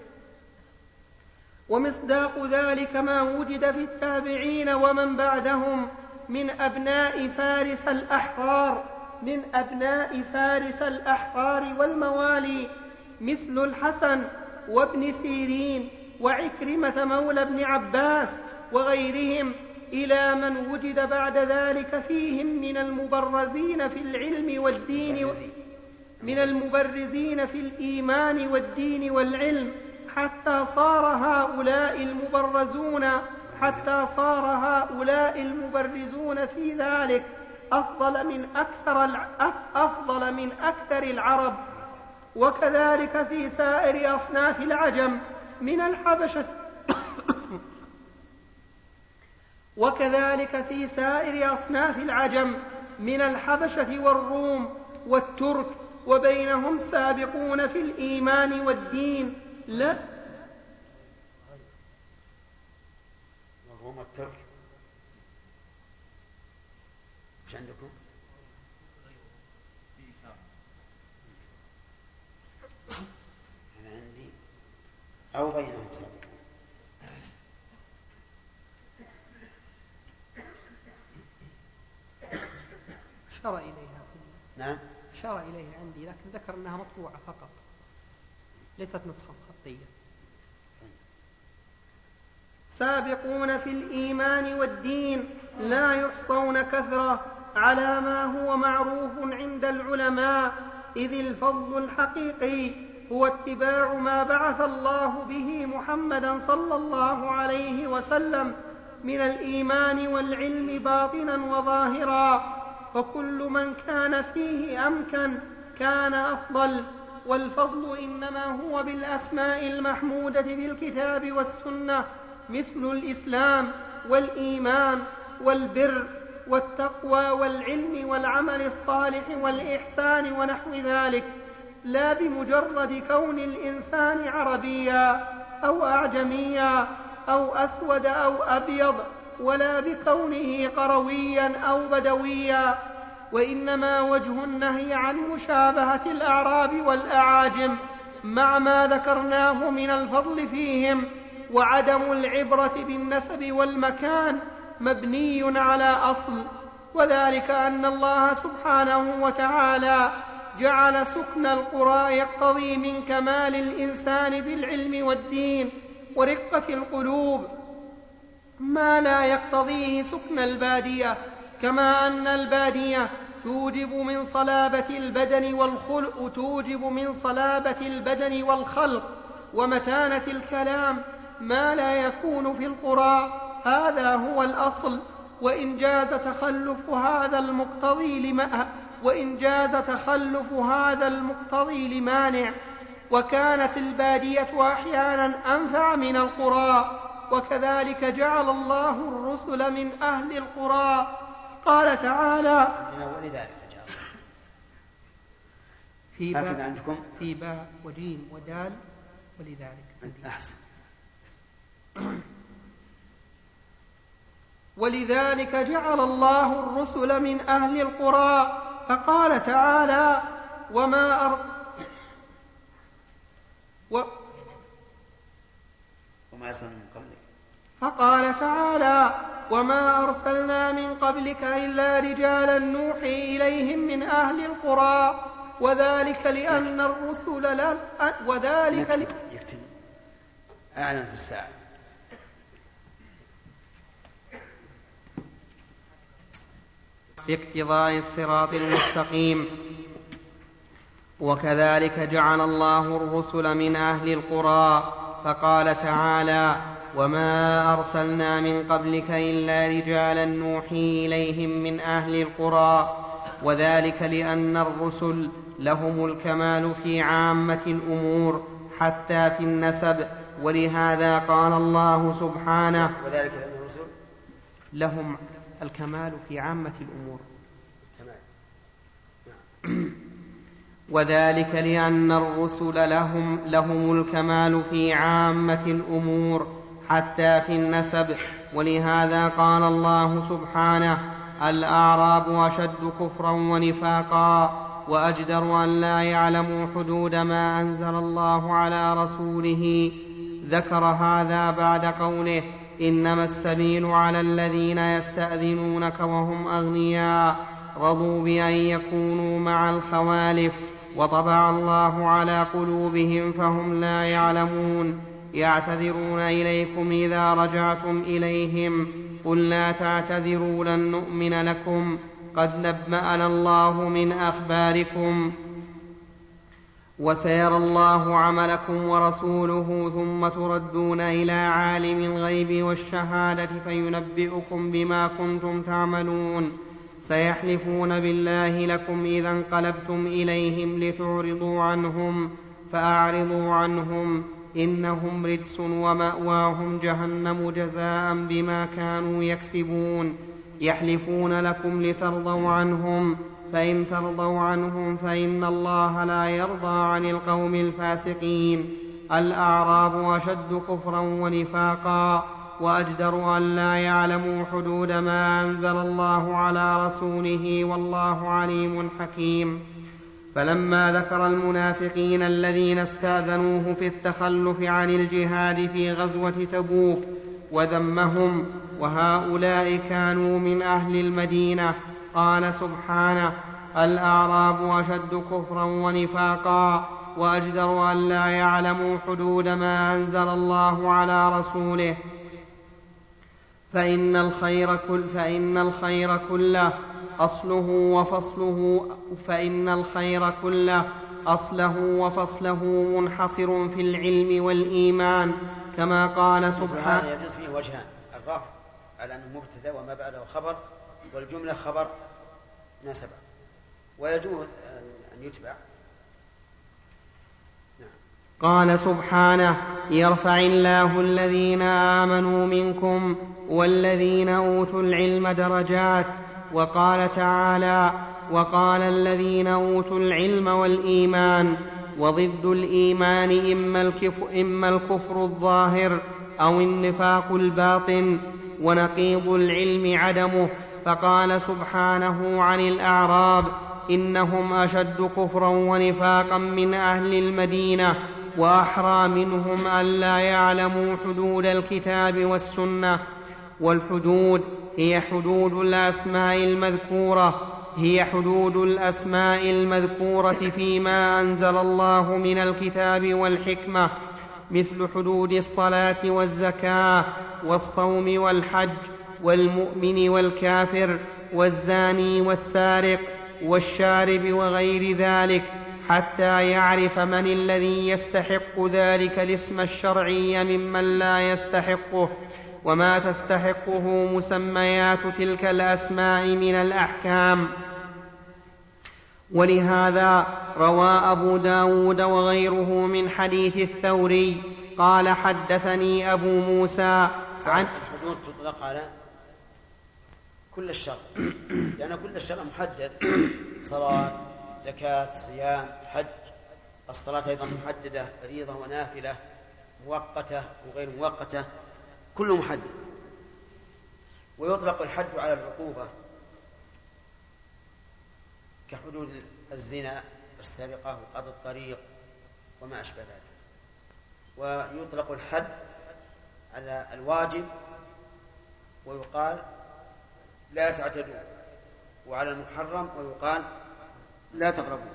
ومصداق ذلك ما وجد في التابعين ومن بعدهم من أبناء فارس الأحرار من أبناء فارس الأحرار والموالي، مثل الحسن وابن سيرين وعكرمة مولى ابن عباس وغيرهم، إلى من وجد بعد ذلك فيهم من المبرزين في العلم والدين من المبرزين في الإيمان والدين والعلم، حتى صار هؤلاء المبرزون حتى صار هؤلاء المبرزون في ذلك أفضل من أكثر أفضل من أكثر العرب. وكذلك في سائر أصناف العجم من الحبشة وكذلك في سائر أصناف العجم من الحبشة والروم والترك، وبينهم سابقون في الإيمان والدين. لا والروم والترك مش عندكم؟ أنا عندي أو بينهم سابقون. أشار إليها. نعم أشار إليها عندي، لكن ذكر أنها مطبوعة فقط ليست نسخة خطية. سابقون في الإيمان والدين لا يحصون كثرة على ما هو معروف عند العلماء، إذ الفضل الحقيقي هو اتباع ما بعث الله به محمدا صلى الله عليه وسلم من الإيمان والعلم باطنا وظاهرا، فكل من كان فيه أمكن كان أفضل. والفضل إنما هو بالأسماء المحمودة بالكتاب والسنة، مثل الإسلام والإيمان والبر والتقوى والعلم والعمل الصالح والإحسان ونحو ذلك، لا بمجرد كون الإنسان عربيا أو أعجميا أو أسود أو أبيض، ولا بكونه قرويا أو بدويا. وإنما وجه النهي عن مشابهة الأعراب والأعاجم مع ما ذكرناه من الفضل فيهم، وعدم العبرة بالنسب والمكان مبني على أصل، وذلك أن الله سبحانه وتعالى جعل سكن القرى يقتضي من كمال الإنسان بالعلم والدين ورقة القلوب ما لا يقتضيه سكن البادية، كما أن البادية توجب من صلابة البدن والخلق توجب من صلابة البدن والخلق ومتانة الكلام ما لا يكون في القرى. هذا هو الأصل، وإن جاز تخلف هذا المقتضي لما وإن جاز تخلف هذا المقتضي لمانع. وكانت البادية أحيانا أنفع من القرى، وكذلك جعل الله الرسل من أهل القرى. قال تعالى ولذلك جعل في باء في باء وجيم ودال ولذلك أحسن. ولذلك جعل الله الرسل من أهل القرى. فقال تعالى وما أر... و... وما أرسلنا من قبلك. فقال تعالى وما أرسلنا من قبلك إلا رجالا نوحي إليهم من أهل القرى، وذلك لأن الرسل لا وذلك ل... يكتب أعلنت الساعة. في اقتضاء الصراط المستقيم. وكذلك جعل الله الرسل من أهل القرى. فقال تعالى وما أرسلنا من قبلك إلا رجالا نوحي إليهم من أهل القرى، وذلك لأن الرسل لهم الكمال في عامة الأمور حتى في النسب، ولهذا قال الله سبحانه وذلك لأن الرسل لهم الكمال في عامة الأمور وذلك لأن الرسل لهم, لهم الكمال في عامة الأمور حتى في النسب، ولهذا قال الله سبحانه الأعراب أشد كفرا ونفاقا وأجدر أن لا يعلموا حدود ما أنزل الله على رسوله. ذكر هذا بعد قوله إنما السبيل على الذين يستأذنونك وهم أغنياء رضوا بأن يكونوا مع الخوالف وطبع الله على قلوبهم فهم لا يعلمون. يعتذرون إليكم إذا رجعتم إليهم قل لا تعتذروا لن نؤمن لكم قد نبأنا الله من أخباركم وسيرى الله عملكم ورسوله ثم تردون إلى عالم الغيب والشهادة فينبئكم بما كنتم تعملون. سيحلفون بالله لكم إذا انقلبتم إليهم لتعرضوا عنهم فأعرضوا عنهم إنهم رجس ومأواهم جهنم جزاء بما كانوا يكسبون. يحلفون لكم لترضوا عنهم فإن ترضوا عنهم فإن الله لا يرضى عن القوم الفاسقين. الأعراب أشد كفرا ونفاقا وأجدر أن لا يعلموا حدود ما أنزل الله على رسوله والله عليم حكيم. فلما ذكر المنافقين الذين استأذنوه في التخلف عن الجهاد في غزوة تبوك وذمهم وهؤلاء كانوا من أهل المدينة قال سبحانه الأعراب أشد كفرا ونفاقا وأجدر أن لا يعلموا حدود ما أنزل الله على رسوله فإن الخير كل فإن الخير كله أصله وفصله فإن الخير كله أصله وفصله منحصر في العلم والإيمان كما قال سبحانه. يجوز فيه وجهان: الرفع على أنه مبتدأ وما بعده خبر، والجملة خبر نسبة، ويجوز أن يتبع. قال سبحانه يرفع الله الذين آمنوا منكم والذين أوتوا العلم درجات. وقال تعالى وقال الذين أوتوا العلم والإيمان. وضد الإيمان إما الكفر, إما الكفر الظاهر أو النفاق الباطن، ونقيض العلم عدمه. فقال سبحانه عن الأعراب إنهم أشد كفرا ونفاقا من أهل المدينة وأحرى منهم أن لا يعلموا حدود الكتاب والسنة. والحدود هي حدود الأسماء المذكورة هي حدود الأسماء المذكورة فيما أنزل الله من الكتاب والحكمة، مثل حدود الصلاة والزكاة والصوم والحج والمؤمن والكافر والزاني والسارق والشارب وغير ذلك، حتى يعرف من الذي يستحق ذلك الاسم الشرعي ممن لا يستحقه، وما تستحقه مسميات تلك الأسماء من الأحكام. ولهذا روى أبو داود وغيره من حديث الثوري قال حدثني أبو موسى عن الحدود تطلق على كل الشرع، لأن كل الشرع محدد، صلاة، زكاة، صيام، حج. الصلاة أيضا محددة، فريضة ونافلة، مؤقتة وغير مؤقتة، كله محدد. ويطلق الحد على العقوبة كحدود الزنا، السرقة، وقطع الطريق وما أشبه ذلك. ويطلق الحد على الواجب ويقال لا تعتدوا، وعلى المحرم ويقال لا تقربوا.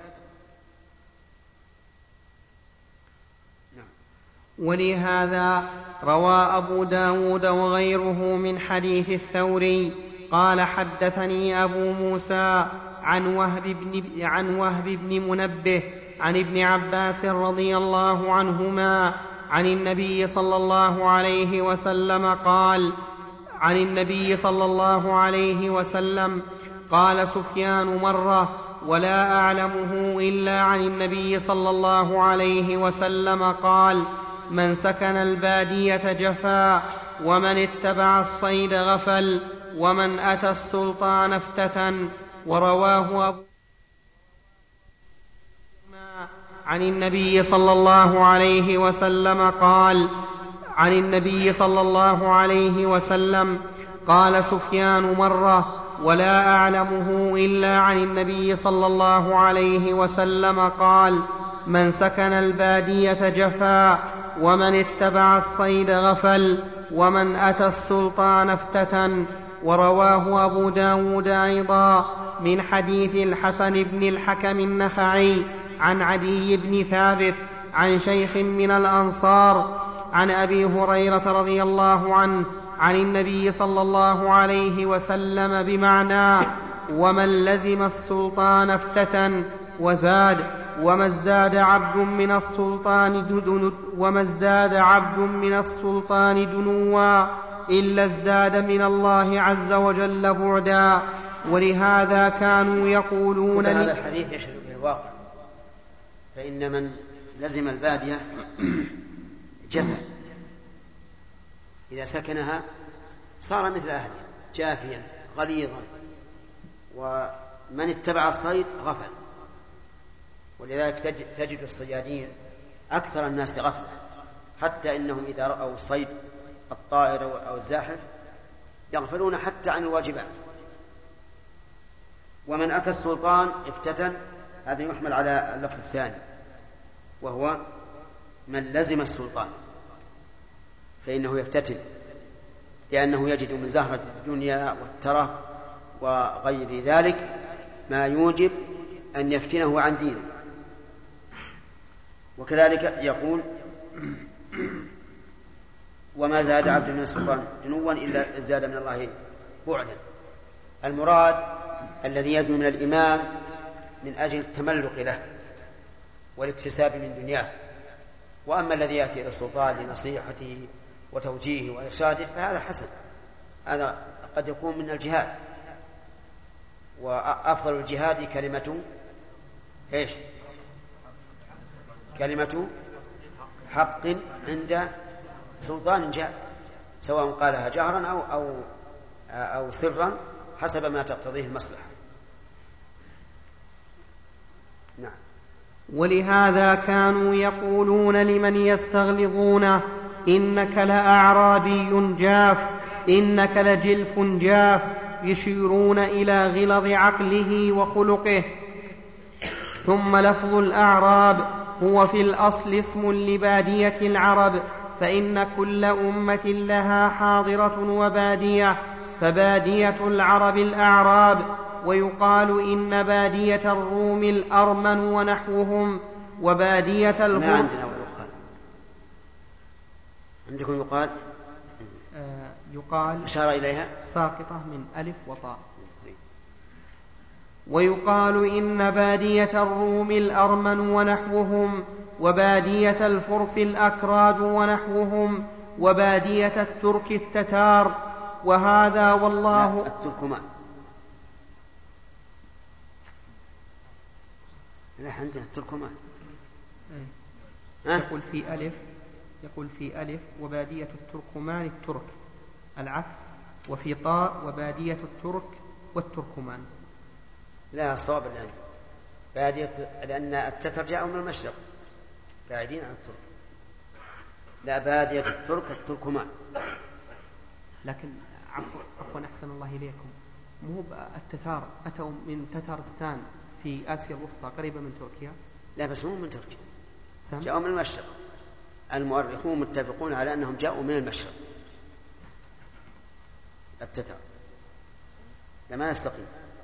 نعم. ولهذا روى أبو داود وغيره من حديث الثوري قال حدثني أبو موسى عن وهب بن, عن وهب بن منبه عن ابن عباس رضي الله عنهما عن النبي صلى الله عليه وسلم قال عن النبي صلى الله عليه وسلم قال سفيان مرة ولا أعلمه إلا عن النبي صلى الله عليه وسلم قال من سكن البادية جفا، ومن اتبع الصيد غفل، ومن أتى السلطان افتتن. ورواه أبو عن النبي صلى الله عليه وسلم قال عن النبي صلى الله عليه وسلم قال سفيان مرة ولا أعلمه إلا عن النبي صلى الله عليه وسلم قال من سكن البادية جفا، ومن اتبع الصيد غفل، ومن أتى السلطان افتتن. ورواه أبو داود أيضا من حديث الحسن بن الحكم النخعي عن عدي بن ثابت عن شيخ من الأنصار عن أبي هريرة رضي الله عنه عن النبي صلى الله عليه وسلم بمعنى ومن لزم السلطان افتتن. وزاد وما ازداد عبد من السلطان دنو وما ازداد عبد من السلطان دنوا إلا ازداد من الله عز وجل بعدا. ولهذا كانوا يقولون هذا الحديث يشهد به الواقع، فإن من لزم البادية جفا، إذا سكنها صار مثل أهلها جافيا غليظا، ومن اتبع الصيد غفل. ولذلك تجد الصيادين أكثر الناس غفلة، حتى إنهم إذا رأوا صيد الطائر أو الزاحف يغفلون حتى عن الواجبات. ومن أتى السلطان افتتن، هذا يحمل على اللفظ الثاني وهو من لزم السلطان، فإنه يفتتن، لأنه يجد من زهرة الدنيا والترف وغير ذلك ما يوجب أن يفتنه عن دينه. وكذلك يقول وما زاد عبد من السلطان جنوا إلا ازداد من الله بعدا. المراد الذي يدنو من الإمام من أجل التملق له والاكتساب من دنياه. وأما الذي يأتي إلى السلطان لنصيحته وتوجيهه وإرشاده فهذا حسن، هذا قد يكون من الجهاد. وأفضل الجهاد كلمة إيش؟ كلمة حق عند سلطان جاء، سواء قالها جهرا أو, أو, أو سرا حسب ما تقتضيه المصلحة. نعم. ولهذا كانوا يقولون لمن يستغلظونه إنك لأعرابي جاف، إنك لجلف جاف، يشيرون إلى غلظ عقله وخلقه. ثم لفظ الأعراب هو في الأصل اسم لبادية العرب، فإن كل أمة لها حاضرة وبادية، فبادية العرب الأعراب. ويقال إن بادية الروم الأرمن ونحوهم، وبادية الغرب. عندكم يقال آه يقال أشار إليها ساقطة من ألف وطاء. ويقال إن بادية الروم الأرمن ونحوهم، وبادية الفرس الأكراد ونحوهم، وبادية الترك التتار، وهذا والله. لا التركمان. لا عندنا التركمان. يقول في ألف يقول في ألف وبادية التركمان الترك العكس، وفي طاء وبادية الترك والتركمان. لا الصواب الآن بادية، لأن التتر جاءوا من المشرق بعيدين عن الترك. لا بادية الترك التركمان. لكن عفوا عفوا أحسن الله إليكم، مو التتار أتوا من تتارستان في آسيا الوسطى قريبة من تركيا. لا بس مو من تركيا، جاءوا من المشرق. المؤرخون متفقون على أنهم جاءوا من المشرق. التتار لما نستقيم.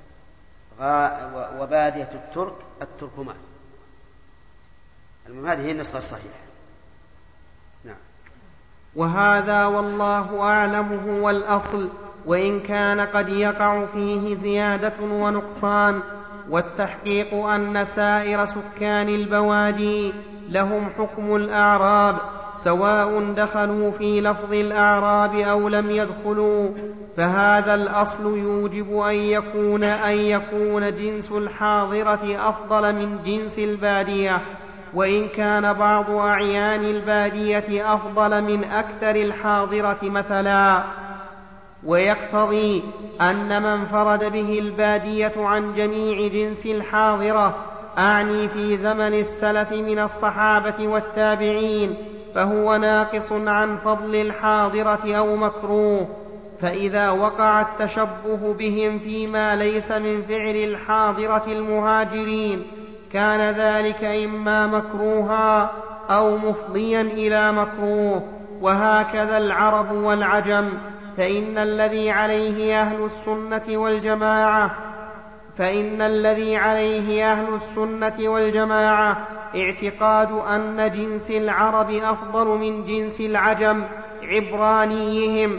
وبادية الترك التركمان. المهم هذه هي النسخة الصحيحة. نعم. وهذا والله أعلم هو الأصل، وإن كان قد يقع فيه زيادة ونقصان. والتحقيق أن سائر سكان البوادي لهم حكم الأعراب، سواء دخلوا في لفظ الأعراب أو لم يدخلوا. فهذا الأصل يوجب أن يكون أن يكون جنس الحاضرة أفضل من جنس البادية، وإن كان بعض أعيان البادية أفضل من أكثر الحاضرة مثلا. ويقتضي أن من فرد به البادية عن جميع جنس الحاضرة، أعني في زمن السلف من الصحابة والتابعين، فهو ناقص عن فضل الحاضرة أو مكروه. فإذا وقع التشبه بهم فيما ليس من فعل الحاضرة المهاجرين كان ذلك إما مكروها أو مفضيا إلى مكروه. وهكذا العرب والعجم. فإن الذي عليه أهل السنة والجماعة فإن الذي عليه أهل السنة والجماعة اعتقاد أن جنس العرب أفضل من جنس العجم، عبرانيهم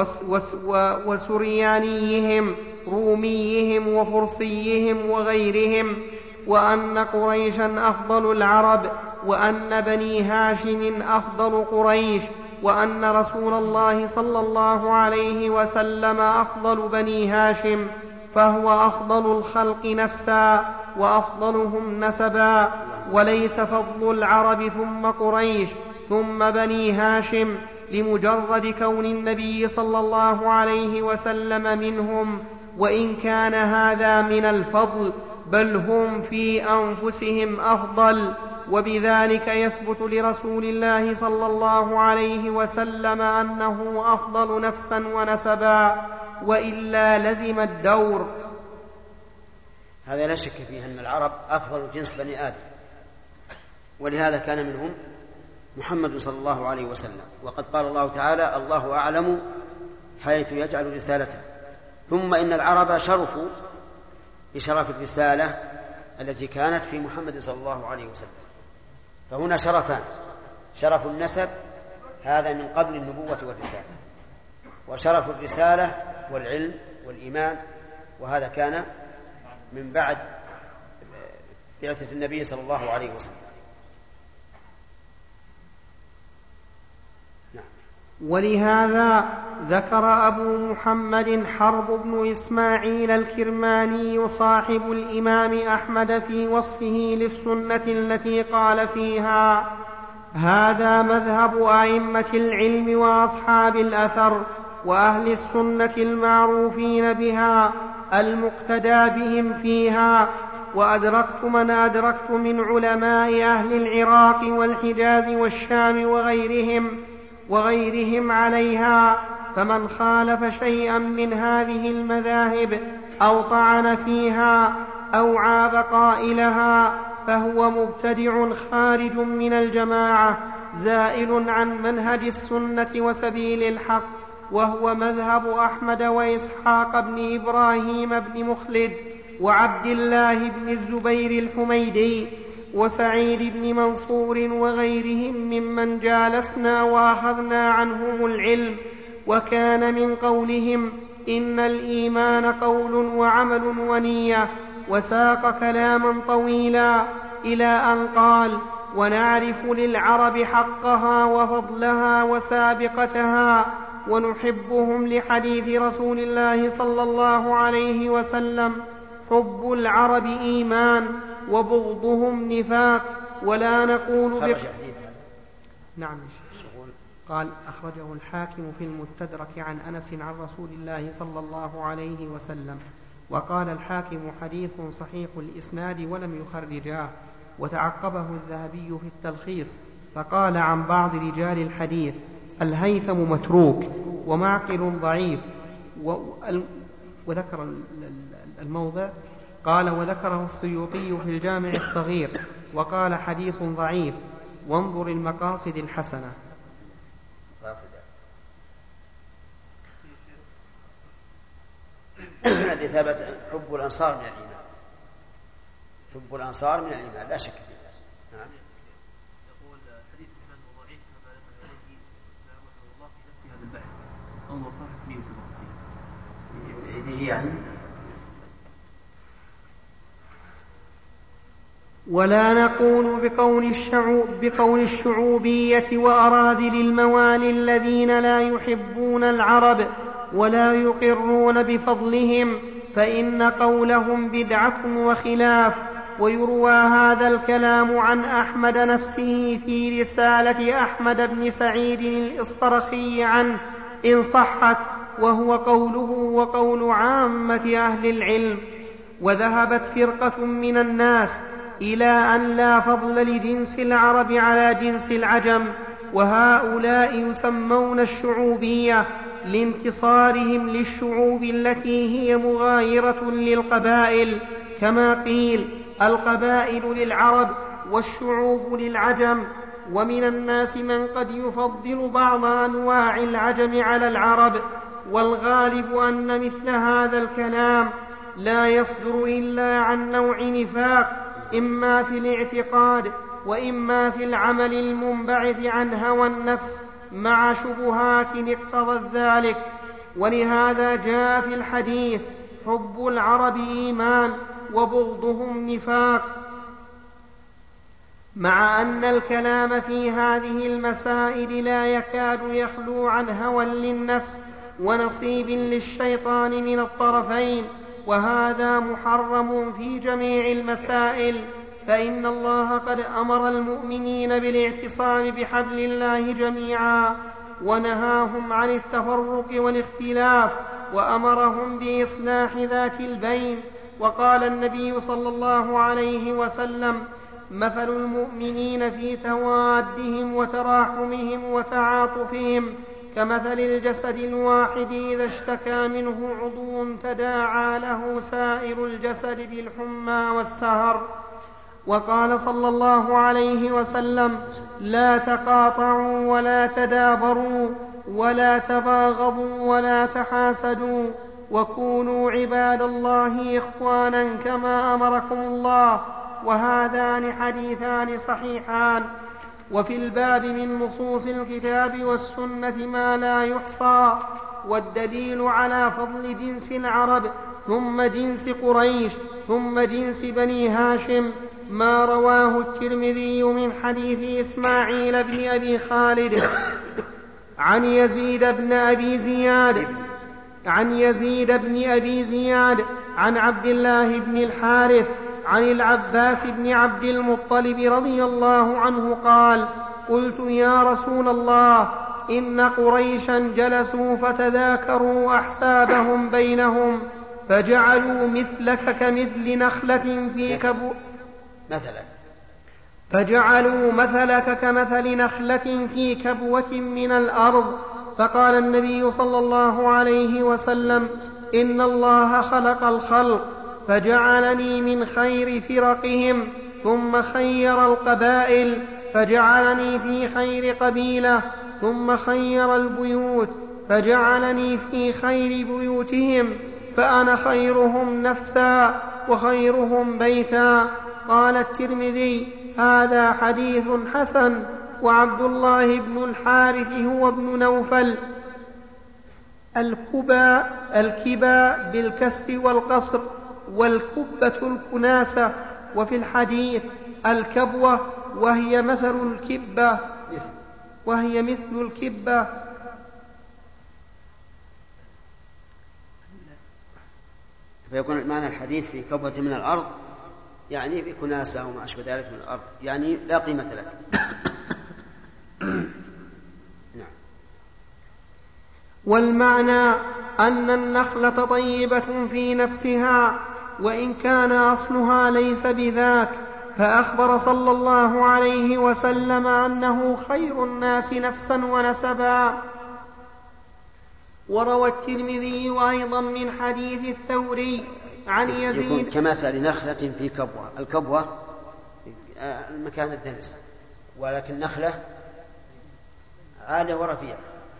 وسريانيهم، روميهم وفرسيهم وغيرهم، وأن قريشا أفضل العرب، وأن بني هاشم أفضل قريش، وأن رسول الله صلى الله عليه وسلم أفضل بني هاشم، فهو أفضل الخلق نفسا وأفضلهم نسبا. وليس فضل العرب ثم قريش ثم بني هاشم لمجرد كون النبي صلى الله عليه وسلم منهم، وإن كان هذا من الفضل، بل هم في أنفسهم أفضل. وبذلك يثبت لرسول الله صلى الله عليه وسلم أنه أفضل نفسا ونسبا، وإلا لزم الدور. هذا لا شك فيه أن العرب أفضل جنس بني آدم، ولهذا كان منهم محمد صلى الله عليه وسلم. وقد قال الله تعالى: الله أعلم حيث يجعل رسالته. ثم إن العرب شرفوا بشرف الرسالة التي كانت في محمد صلى الله عليه وسلم. فهنا شرفان: شرف النسب هذا من قبل النبوة والرسالة، وشرف الرسالة والعلم والإيمان وهذا كان من بعد بعثة النبي صلى الله عليه وسلم. ولهذا ذكر أبو محمد حرب بن إسماعيل الكرماني صاحب الإمام أحمد في وصفه للسنة التي قال فيها: هذا مذهب أئمة العلم وأصحاب الأثر وأهل السنة المعروفين بها المقتدى بهم فيها. وأدركت من أدركت من علماء أهل العراق والحجاز والشام وغيرهم وغيرهم عليها، فمن خالف شيئا من هذه المذاهب أو طعن فيها أو عاب قائلها فهو مبتدع خارج من الجماعة، زائل عن منهج السنة وسبيل الحق، وهو مذهب أحمد وإسحاق بن إبراهيم بن مخلد وعبد الله بن الزبير الحميدي وسعيد بن منصور وغيرهم ممن جالسنا وأخذنا عنهم العلم. وكان من قولهم إن الإيمان قول وعمل ونية، وساق كلاما طويلا إلى أن قال: ونعرف للعرب حقها وفضلها وسابقتها، ونحبهم لحديث رسول الله صلى الله عليه وسلم: حب العرب إيمان وبغضهم نفاق. ولا نقول بق... نعم. قال: أخرجه الحاكم في المستدرك عن أنس عن رسول الله صلى الله عليه وسلم. وقال الحاكم: حديث صحيح الإسناد ولم يخرجاه. وتعقبه الذهبي في التلخيص فقال عن بعض رجال الحديث: الهيثم متروك، ومعقل ضعيف. وذكر الموضع قال: وذكره السيوطي في الجامع الصغير وقال: حديث ضعيف، وانظر المقاصد الحسنة. الذي ثبت حب الأنصار من الإيمان، حب الأنصار من الإيمان لا شك فيه. نعم. يقول حديث إسناد ضعيف كما لما يليه الإسلام رحمه الله في نفس هذا البحث، انظر صفحة مئة وسبعة وخمسين. به يعني ولا نقول بقول الشعوب بقول الشعوبية وأراذل الموالي الذين لا يحبون العرب ولا يقرون بفضلهم، فإن قولهم بدعة وخلاف. ويروى هذا الكلام عن أحمد نفسه في رسالة أحمد بن سعيد الإسطرخي عنه إن صحت، وهو قوله وقول عامة أهل العلم. وذهبت فرقة من الناس إلى أن لا فضل لجنس العرب على جنس العجم، وهؤلاء يسمون الشعوبية لانتصارهم للشعوب التي هي مغايرة للقبائل، كما قيل: القبائل للعرب والشعوب للعجم. ومن الناس من قد يفضل بعض أنواع العجم على العرب، والغالب أن مثل هذا الكلام لا يصدر إلا عن نوع نفاق، إما في الاعتقاد وإما في العمل المنبعث عن هوى النفس مع شبهات اقتضت ذلك. ولهذا جاء في الحديث: حب العرب إيمان وبغضهم نفاق. مع أن الكلام في هذه المسائل لا يكاد يخلو عن هوى للنفس ونصيب للشيطان من الطرفين، وهذا محرم في جميع المسائل. فإن الله قد أمر المؤمنين بالاعتصام بحبل الله جميعا، ونهاهم عن التفرق والاختلاف، وأمرهم بإصلاح ذات البين. وقال النبي صلى الله عليه وسلم: مثل المؤمنين في توادهم وتراحمهم وتعاطفهم كمثل الجسد الواحد إذا اشتكى منه عضو تداعى له سائر الجسد بالحمى والسهر. وقال صلى الله عليه وسلم: لا تقاطعوا ولا تدابروا ولا تباغضوا ولا تحاسدوا، وكونوا عباد الله إخوانا كما أمركم الله. وهذان حديثان صحيحان. وفي الباب من نصوص الكتاب والسنة ما لا يحصى. والدليل على فضل جنس العرب ثم جنس قريش ثم جنس بني هاشم ما رواه الترمذي من حديث إسماعيل بن أبي خالد عن يزيد بن أبي زياد عن يزيد بن أبي زياد عن عبد الله بن الحارث عن العباس بن عبد المطلب رضي الله عنه قال: قلت يا رسول الله، إن قريشا جلسوا فتذاكروا أحسابهم بينهم فجعلوا مثلك كمثل نخلة في كبو مثلا فجعلوا مثلك كمثل نخلة في كبوة من الأرض. فقال النبي صلى الله عليه وسلم: إن الله خلق الخلق فجعلني من خير فرقهم، ثم خير القبائل فجعلني في خير قبيلة، ثم خير البيوت فجعلني في خير بيوتهم، فأنا خيرهم نفسا وخيرهم بيتا. قال الترمذي: هذا حديث حسن. وعبد الله بن الحارث هو ابن نوفل. الكبا الكبا بالكسر والقصر، والكبة الكناسة. وفي الحديث الكبوة وهي مثل الكبة وهي مثل الكبة. فيكون معنى الحديث في كبوة من الأرض يعني في كناسة وما أشبه ذلك من الأرض، يعني لا قيمة لك. نعم. والمعنى أن النخلة طيبة في نفسها وإن كان أصلها ليس بذاك، فأخبر صلى الله عليه وسلم أنه خير الناس نفسا ونسبا. وروى الترمذي أيضا من حديث الثوري عن يزيد كمثل نخلة في كبوة. الكبوة المكان الدنس، ولكن نخلة عالية ورفيعة.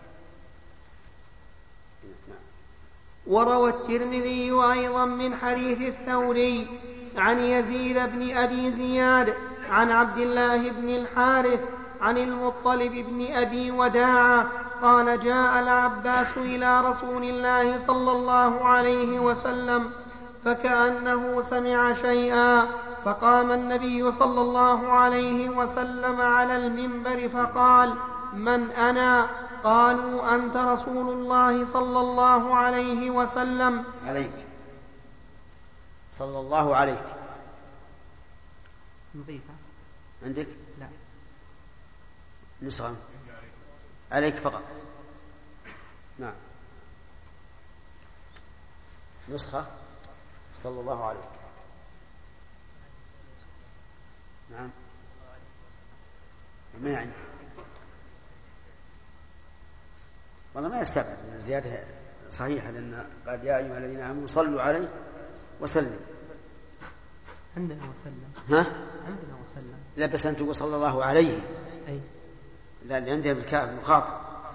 وروى الترمذي أيضا من حديث الثوري عن يزيد بن أبي زياد عن عبد الله بن الحارث عن المطلب بن أبي وداعة قال جاء العباس إلى رسول الله صلى الله عليه وسلم فكأنه سمع شيئا، فقام النبي صلى الله عليه وسلم على المنبر فقال من أنا؟ قالوا أنت رسول الله صلى الله عليه وسلم. عليك صلى الله عليك نضيفة عندك؟ لا نسخة عليك فقط. نعم نسخة صلى الله عليه. نعم ما يعني والله ما يستبعد الزيادة صحيحة، لأن قال يا أيها الذين آمنوا صلوا عليه وسلم. عندنا وسلم. ها؟ عندنا وسلم. لا بس أن تقول صلى الله عليه. أي. لا اللي عندها بالكاف مخاطب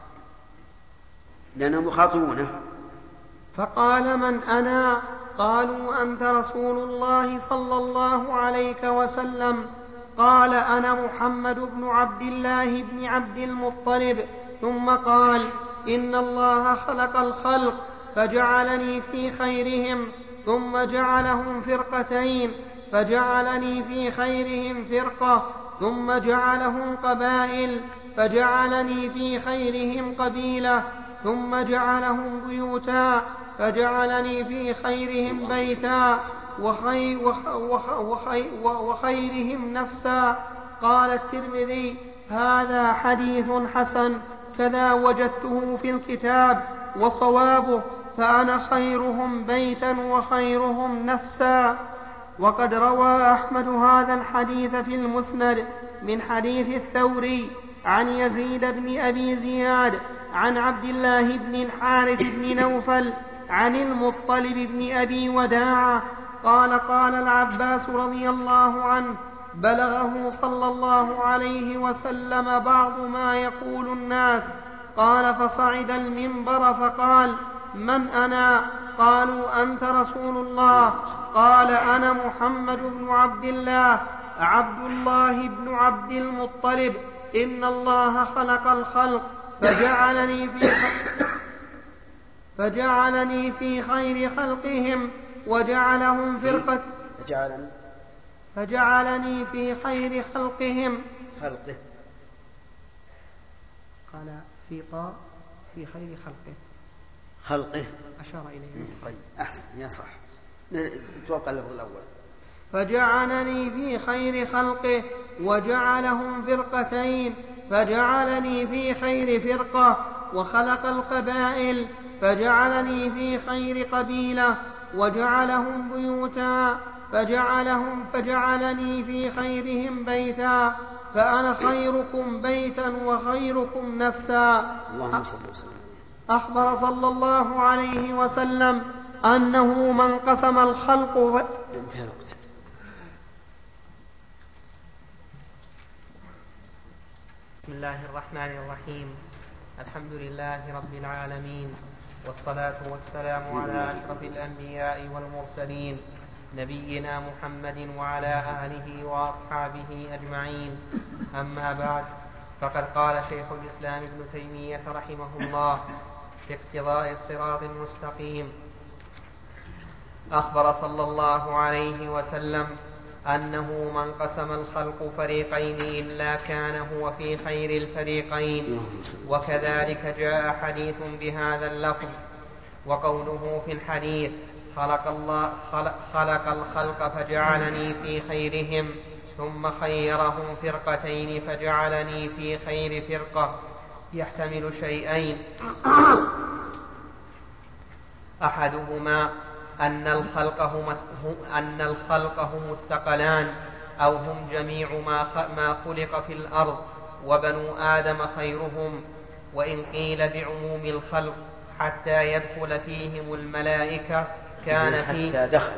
لأنهم مخاطبونه. فقال من أنا؟ قالوا أنت رسول الله صلى الله عليه وسلم. قال أنا محمد بن عبد الله بن عبد المطلب. ثم قال إن الله خلق الخلق فجعلني في خيرهم ثم جعلهم فرقتين، فجعلني في خيرهم فرقة ثم جعلهم قبائل، فجعلني في خيرهم قبيلة ثم جعلهم بيوتا، فجعلني في خيرهم بيتا وخي وخ وخ وخي وخيرهم نفسا. قال الترمذي هذا حديث حسن كذا وجدته في الكتاب، وصوابه فأنا خيرهم بيتا وخيرهم نفسا. وقد روى أحمد هذا الحديث في المسند من حديث الثوري عن يزيد بن أبي زياد عن عبد الله بن الحارث بن نوفل عن المطلب بن أبي وداعة قال قال العباس رضي الله عنه بلغه صلى الله عليه وسلم بعض ما يقول الناس. قال فصعد المنبر فقال من أنا؟ قالوا أنت رسول الله. قال أنا محمد بن عبد الله عبد الله بن عبد المطلب. إن الله خلق الخلق فجعلني في فجعلني في خير خلقهم وجعلهم فرقة فجعلني فجعلني في خير خلقهم خلقه. قال في طاء في خير خلقه خلقه أشار إليه. طيب أحسن يا صح، توقع اللفظ الأول. فجعلني في خير خلقه وجعلهم فرقتين، فجعلني في خير فرقة، وخلق القبائل فجعلني في خير قبيلة، وجعلهم بيوتا فجعلهم فجعلني في خيرهم بيتا، فأنا خيركم بيتا وخيركم نفسا. اللهم صل وسلم. أخبر صلى الله عليه وسلم أنه من قسم الخلق و... بسم الله الرحمن الرحيم. الحمد لله رب العالمين، والصلاة والسلام على أشرف الأنبياء والمرسلين نبينا محمد وعلى آله وأصحابه أجمعين. أما بعد، فقد قال شيخ الإسلام ابن تيمية رحمه الله في اقتضاء الصراط المستقيم: أخبر صلى الله عليه وسلم أنه من قسم الخلق فريقين إلا كان هو في خير الفريقين. وكذلك جاء حديث بهذا اللفظ. وقوله في الحديث: خلق, الله خلق, خلق الخلق فجعلني في خيرهم ثم خيرهم فرقتين فجعلني في خير فرقة، يحتمل شيئين: أحدهما أن الخلق هم, أن الخلق هم الثقلان، أو هم جميع ما خلق في الأرض، وبنو آدم خيرهم. وإن قيل بعموم الخلق حتى يدخل فيهم الملائكة كان حتى فيه دخل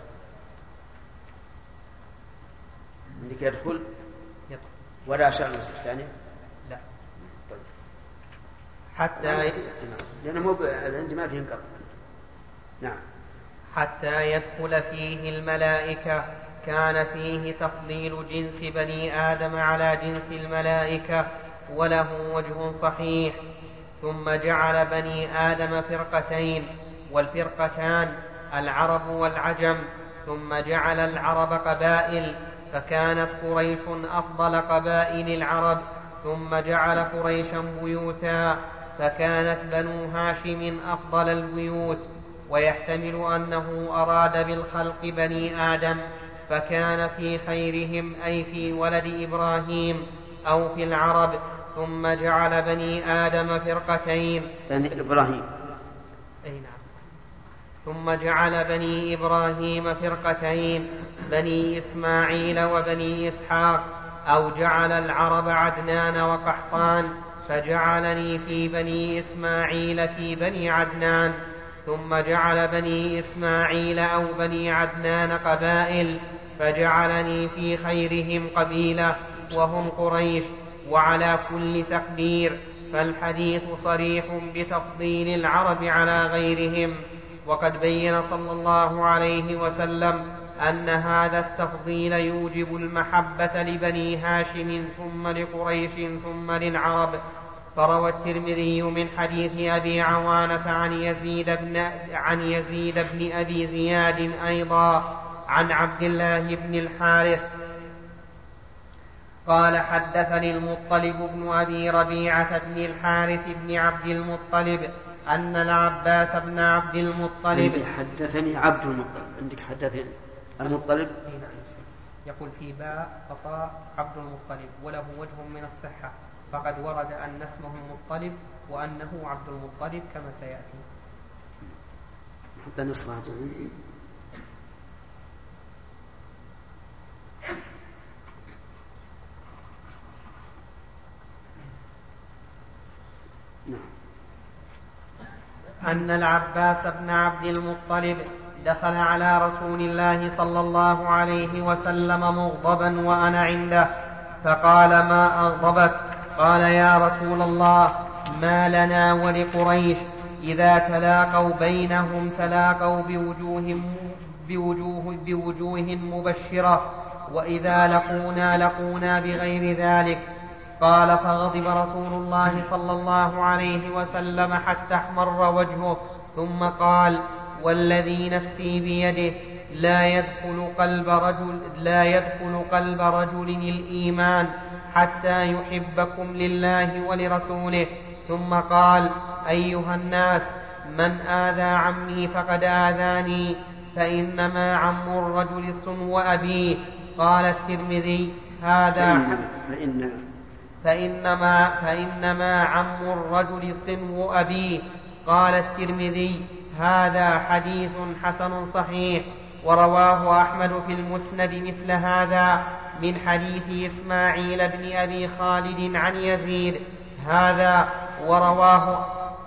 عندك يدخل يدخل ولا شأن الثاني. لا طيب. حتى لأنه مو الاندماج فيه انقطع. نعم. حتى يدخل فيه الملائكة كان فيه تفضيل جنس بني آدم على جنس الملائكة، وله وجه صحيح. ثم جعل بني آدم فرقتين، والفرقتان العرب والعجم. ثم جعل العرب قبائل، فكانت قريش أفضل قبائل العرب. ثم جعل قريشا بيوتا، فكانت بنو هاشم أفضل البيوت. ويحتمل أنه أراد بالخلق بني آدم، فكان في خيرهم أي في ولد إبراهيم، أو في العرب. ثم جعل بني آدم فرقتين، بني إبراهيم. أي نعم. ثم جعل بني إبراهيم فرقتين، بني إسماعيل وبني إسحاق. أو جعل العرب عدنان وقحطان، فجعلني في بني إسماعيل في بني عدنان. ثم جعل بني إسماعيل أو بني عدنان قبائل، فجعلني في خيرهم قبيلة، وهم قريش. وعلى كل تقدير فالحديث صريح بتفضيل العرب على غيرهم. وقد بين صلى الله عليه وسلم أن هذا التفضيل يوجب المحبة لبني هاشم ثم لقريش ثم للعرب. فروى الترمذي من حديث أبي عوانة عن يزيد بن, عن يزيد بن أبي زياد أيضا عن عبد الله بن الحارث قال: حدثني المطلب بن أبي ربيعة بن الحارث بن عبد المطلب أن العباس بن عبد المطلب حدثني عبد المطلب. عندك حدثني المطلب. يقول في باء قطاع عبد المطلب، وله وجه من الصحة، فقد ورد أن اسمه المطلب وأنه عبد المطلب كما سيأتي. حتى نسخة. أن العباس بن عبد المطلب دخل على رسول الله صلى الله عليه وسلم مغضبا وأنا عنده، فقال: ما أغضبك؟ قال: يا رسول الله، ما لنا ولقريش إذا تلاقوا بينهم تلاقوا بوجوه, بوجوه, بوجوه مبشرة، وإذا لقونا لقونا بغير ذلك. قال: فغضب رسول الله صلى الله عليه وسلم حتى احمر وجهه، ثم قال: والذي نفسي بيده لا يدخل قلب رجل, لا يدخل قلب رجل الإيمان حتى يحبكم لله ولرسوله. ثم قال: أيها الناس، من آذى عمي فقد آذاني، فإنما عم الرجل صنو أبيه. قال الترمذي: هذا فإن فإنما, فإنما عم الرجل صنو أبيه. قال الترمذي: هذا حديث حسن صحيح. ورواه أحمد في المسند مثل هذا من حديث إسماعيل بن أبي خالد عن يزيد هذا ورواه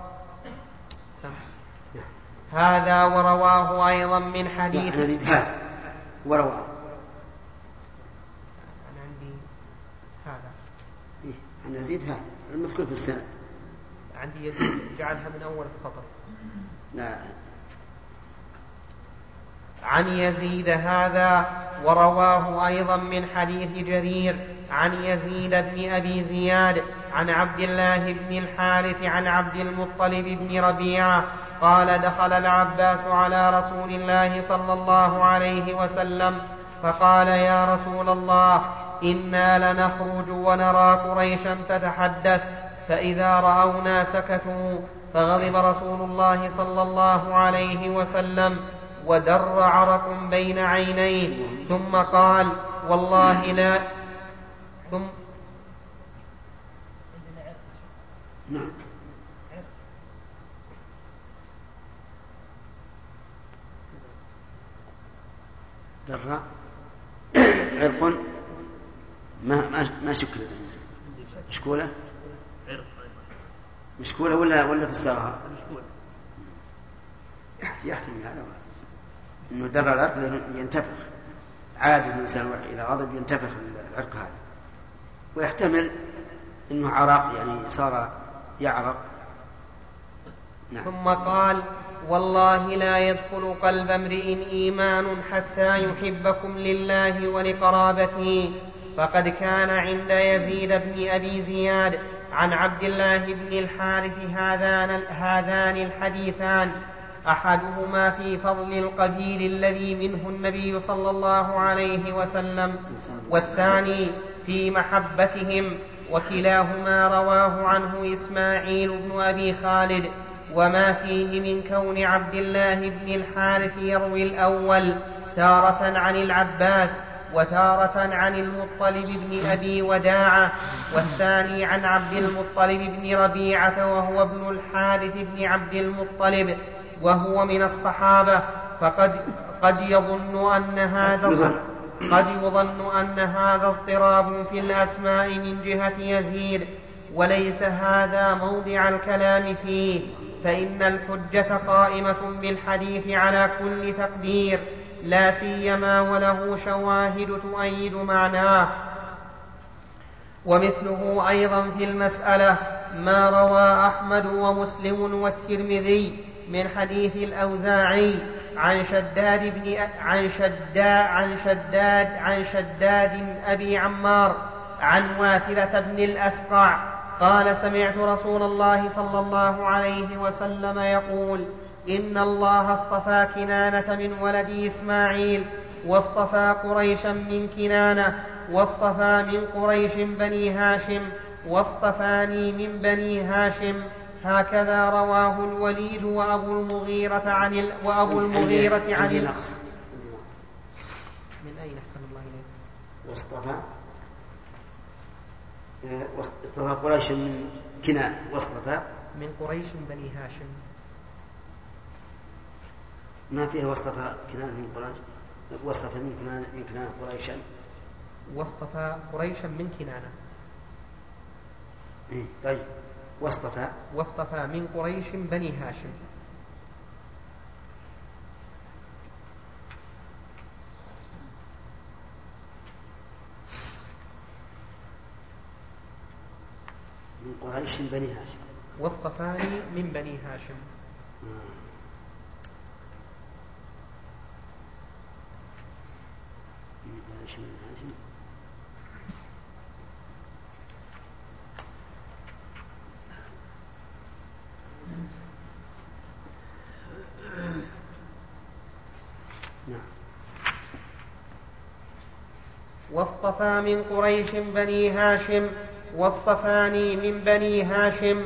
هذا ورواه أيضا من حديث يزيد هذا ورواه. أنا عندي هذا إيه؟ أنا يزيد هذا المذكور في السند. عندي يزيد جعلها من أول السطر. لا عن يزيد هذا. ورواه أيضا من حديث جرير عن يزيد بن أبي زياد عن عبد الله بن الحارث عن عبد المطلب بن ربيعة قال دخل العباس على رسول الله صلى الله عليه وسلم فقال يا رسول الله إنا لنخرج ونرى قريشا تتحدث فإذا رأونا سكتوا فغضب رسول الله صلى الله عليه وسلم ودر عرق بين عينيه ثم قال والله لا ثم نعم در عرق ما ما ما شكل مشكولة مشكولة ولا ولا فسرها يحتمل هذا إنه در العرق ينتفخ عادة الإنسان إلى غضب ينتفخ العرق هذا ويحتمل إنه عرق يعني صار يعرق. نعم. ثم قال والله لا يدخل قلب امرئ إيمان حتى يحبكم لله ولقرابته. فقد كان عند يزيد بن أبي زياد عن عبد الله بن الحارث هذان, هذان الحديثان أحدهما في فضل القبيل الذي منه النبي صلى الله عليه وسلم والثاني في محبتهم وكلاهما رواه عنه إسماعيل بن أبي خالد وما فيه من كون عبد الله بن الحارث يروي الأول تارة عن العباس وتارة عن المطلب بن أبي وداعة والثاني عن عبد المطلب بن ربيعة وهو ابن الحارث بن عبد المطلب وهو من الصحابة. فقد قد يظن أن هذا قد يظن أن هذا اضطراب في الأسماء من جهة يزيد وليس هذا موضع الكلام فيه فإن الحجة قائمة بالحديث على كل تقدير لا سيما وله شواهد تؤيد معناه. ومثله أيضا في المسألة ما روى أحمد ومسلم والترمذي من حديث الأوزاعي عن شداد بن عن شداد عن شداد عن شداد أبي عمار عن واثلة بن الأسقع قال سمعت رسول الله صلى الله عليه وسلم يقول إن الله اصطفى كنانة من ولد إسماعيل واصطفى قريشا من كنانة واصطفى من قريش بني هاشم واصطفاني من بني هاشم. هكذا رواه الوليد وأبو المغيرة عن ال... وأبو المغيرة عن ال... من أين أحسن الله إليك؟ واصطفى واصطفى قريش من كنانة واصطفى من قريش بني هاشم ما فيه واصطفى كنانة من قريش واصطفى من كنانة من كنانة قريشا واصطفى قريشا من كنانة إيه طيب واصطفى واصطفى من قريش بني هاشم من قريش بني هاشم واصطفاني من بني هاشم. من قريش بني هاشم واصطفى من قريش بني هاشم واصطفاني من بني هاشم.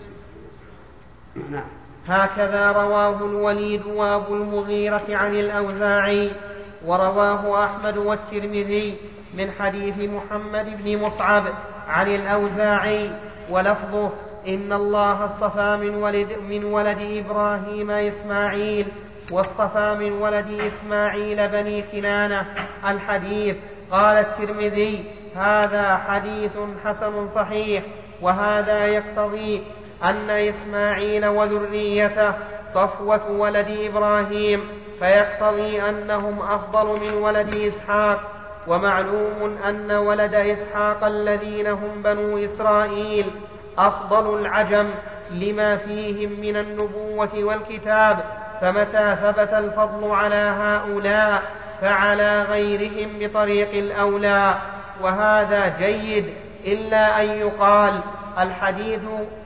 هكذا رواه الوليد وأبو المغيرة عن الأوزاعي ورواه أحمد والترمذي من حديث محمد بن مصعب عن الأوزاعي ولفظه إن الله اصطفى من ولد, من ولد إبراهيم إسماعيل واصطفى من ولد إسماعيل بني كنانة الحديث. قال الترمذي هذا حديث حسن صحيح وهذا يقتضي أن إسماعيل وذريته صفوة ولد إبراهيم فيقتضي أنهم أفضل من ولد إسحاق. ومعلوم أن ولد إسحاق الذين هم بنو إسرائيل أفضل العجم لما فيهم من النبوة والكتاب فمتى ثبت الفضل على هؤلاء فعلى غيرهم بطريق الأولى. وهذا جيد، إلا أن يقال الحديث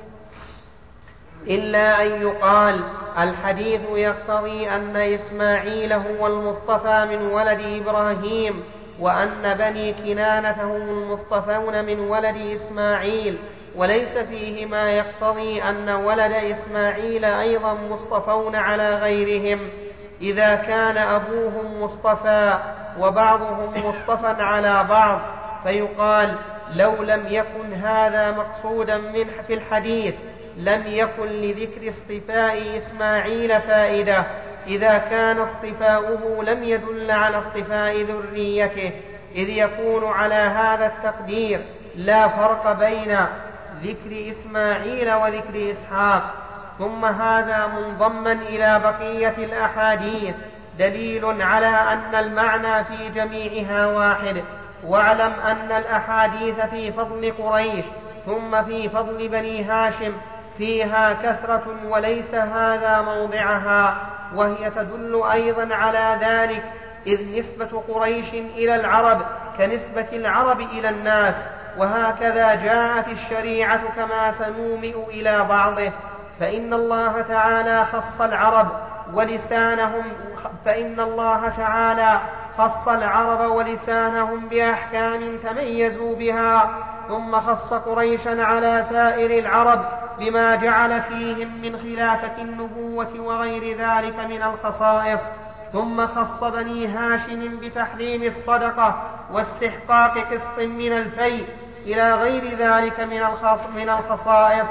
إلا أن يقال الحديث يقتضي أن إسماعيل هو المصطفى من ولد إبراهيم، وأن بني كنانة هم المصطفون من ولد إسماعيل، وليس فيه ما يقتضي أن ولد إسماعيل أيضا مصطفون على غيرهم، إذا كان أبوهم مصطفى وبعضهم مصطفى على بعض. فيقال لو لم يكن هذا مقصودا من في الحديث لم يكن لذكر اصطفاء إسماعيل فائدة، إذا كان اصطفاؤه لم يدل على اصطفاء ذريته، إذ يكون على هذا التقدير لا فرق بين ذكر إسماعيل وذكر إسحاق. ثم هذا منضما إلى بقية الأحاديث دليل على أن المعنى في جميعها واحد. واعلم أن الأحاديث في فضل قريش ثم في فضل بني هاشم فيها كثرة وليس هذا موضعها، وهي تدل أيضا على ذلك، إذ نسبة قريش إلى العرب كنسبة العرب إلى الناس، وهكذا جاءت الشريعة كما سنومئ إلى بعضه. فإن الله تعالى خص العرب ولسانهم فإن الله تعالى خص العرب ولسانهم بأحكام تميزوا بها، ثم خص قريشا على سائر العرب بما جعل فيهم من خلافة النبوة وغير ذلك من الخصائص، ثم خص بني هاشم بتحريم الصدقة واستحقاق قسط من الفيء إلى غير ذلك من الخصائص.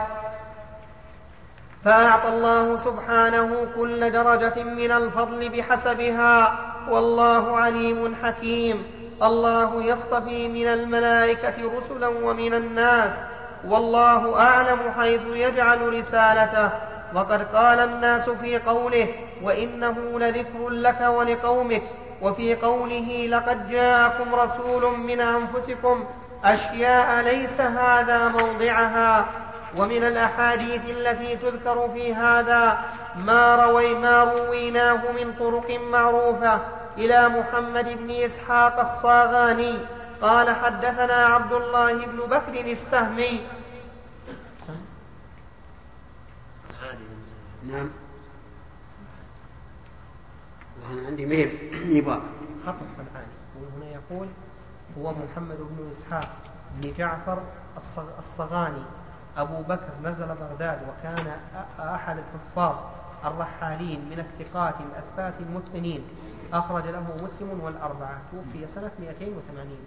فأعطى الله سبحانه كل درجة من الفضل بحسبها، والله عليم حكيم. الله يصطفي من الملائكة رسلا ومن الناس، والله أعلم حيث يجعل رسالته. وقد قال الناس في قوله وإنه لذكر لك ولقومك، وفي قوله لقد جاءكم رسول من أنفسكم أشياء ليس هذا موضعها. ومن الأحاديث التي تذكر في هذا ما, روي ما رويناه من طرق معروفة إلى محمد بن إسحاق الصاغاني قال حدثنا عبد الله بن بكر السهمي. نعم، أنا عندي ميب يبقى خط الصنعاني، وهنا يقول هو محمد بن إسحاق بن جعفر الصغاني أبو بكر، نزل بغداد وكان أحد الحفاظ الرحالين من الثقات الأثبات المتقنين، أخرج له مسلم والأربعة، توفي سنة مئتين وثمانين.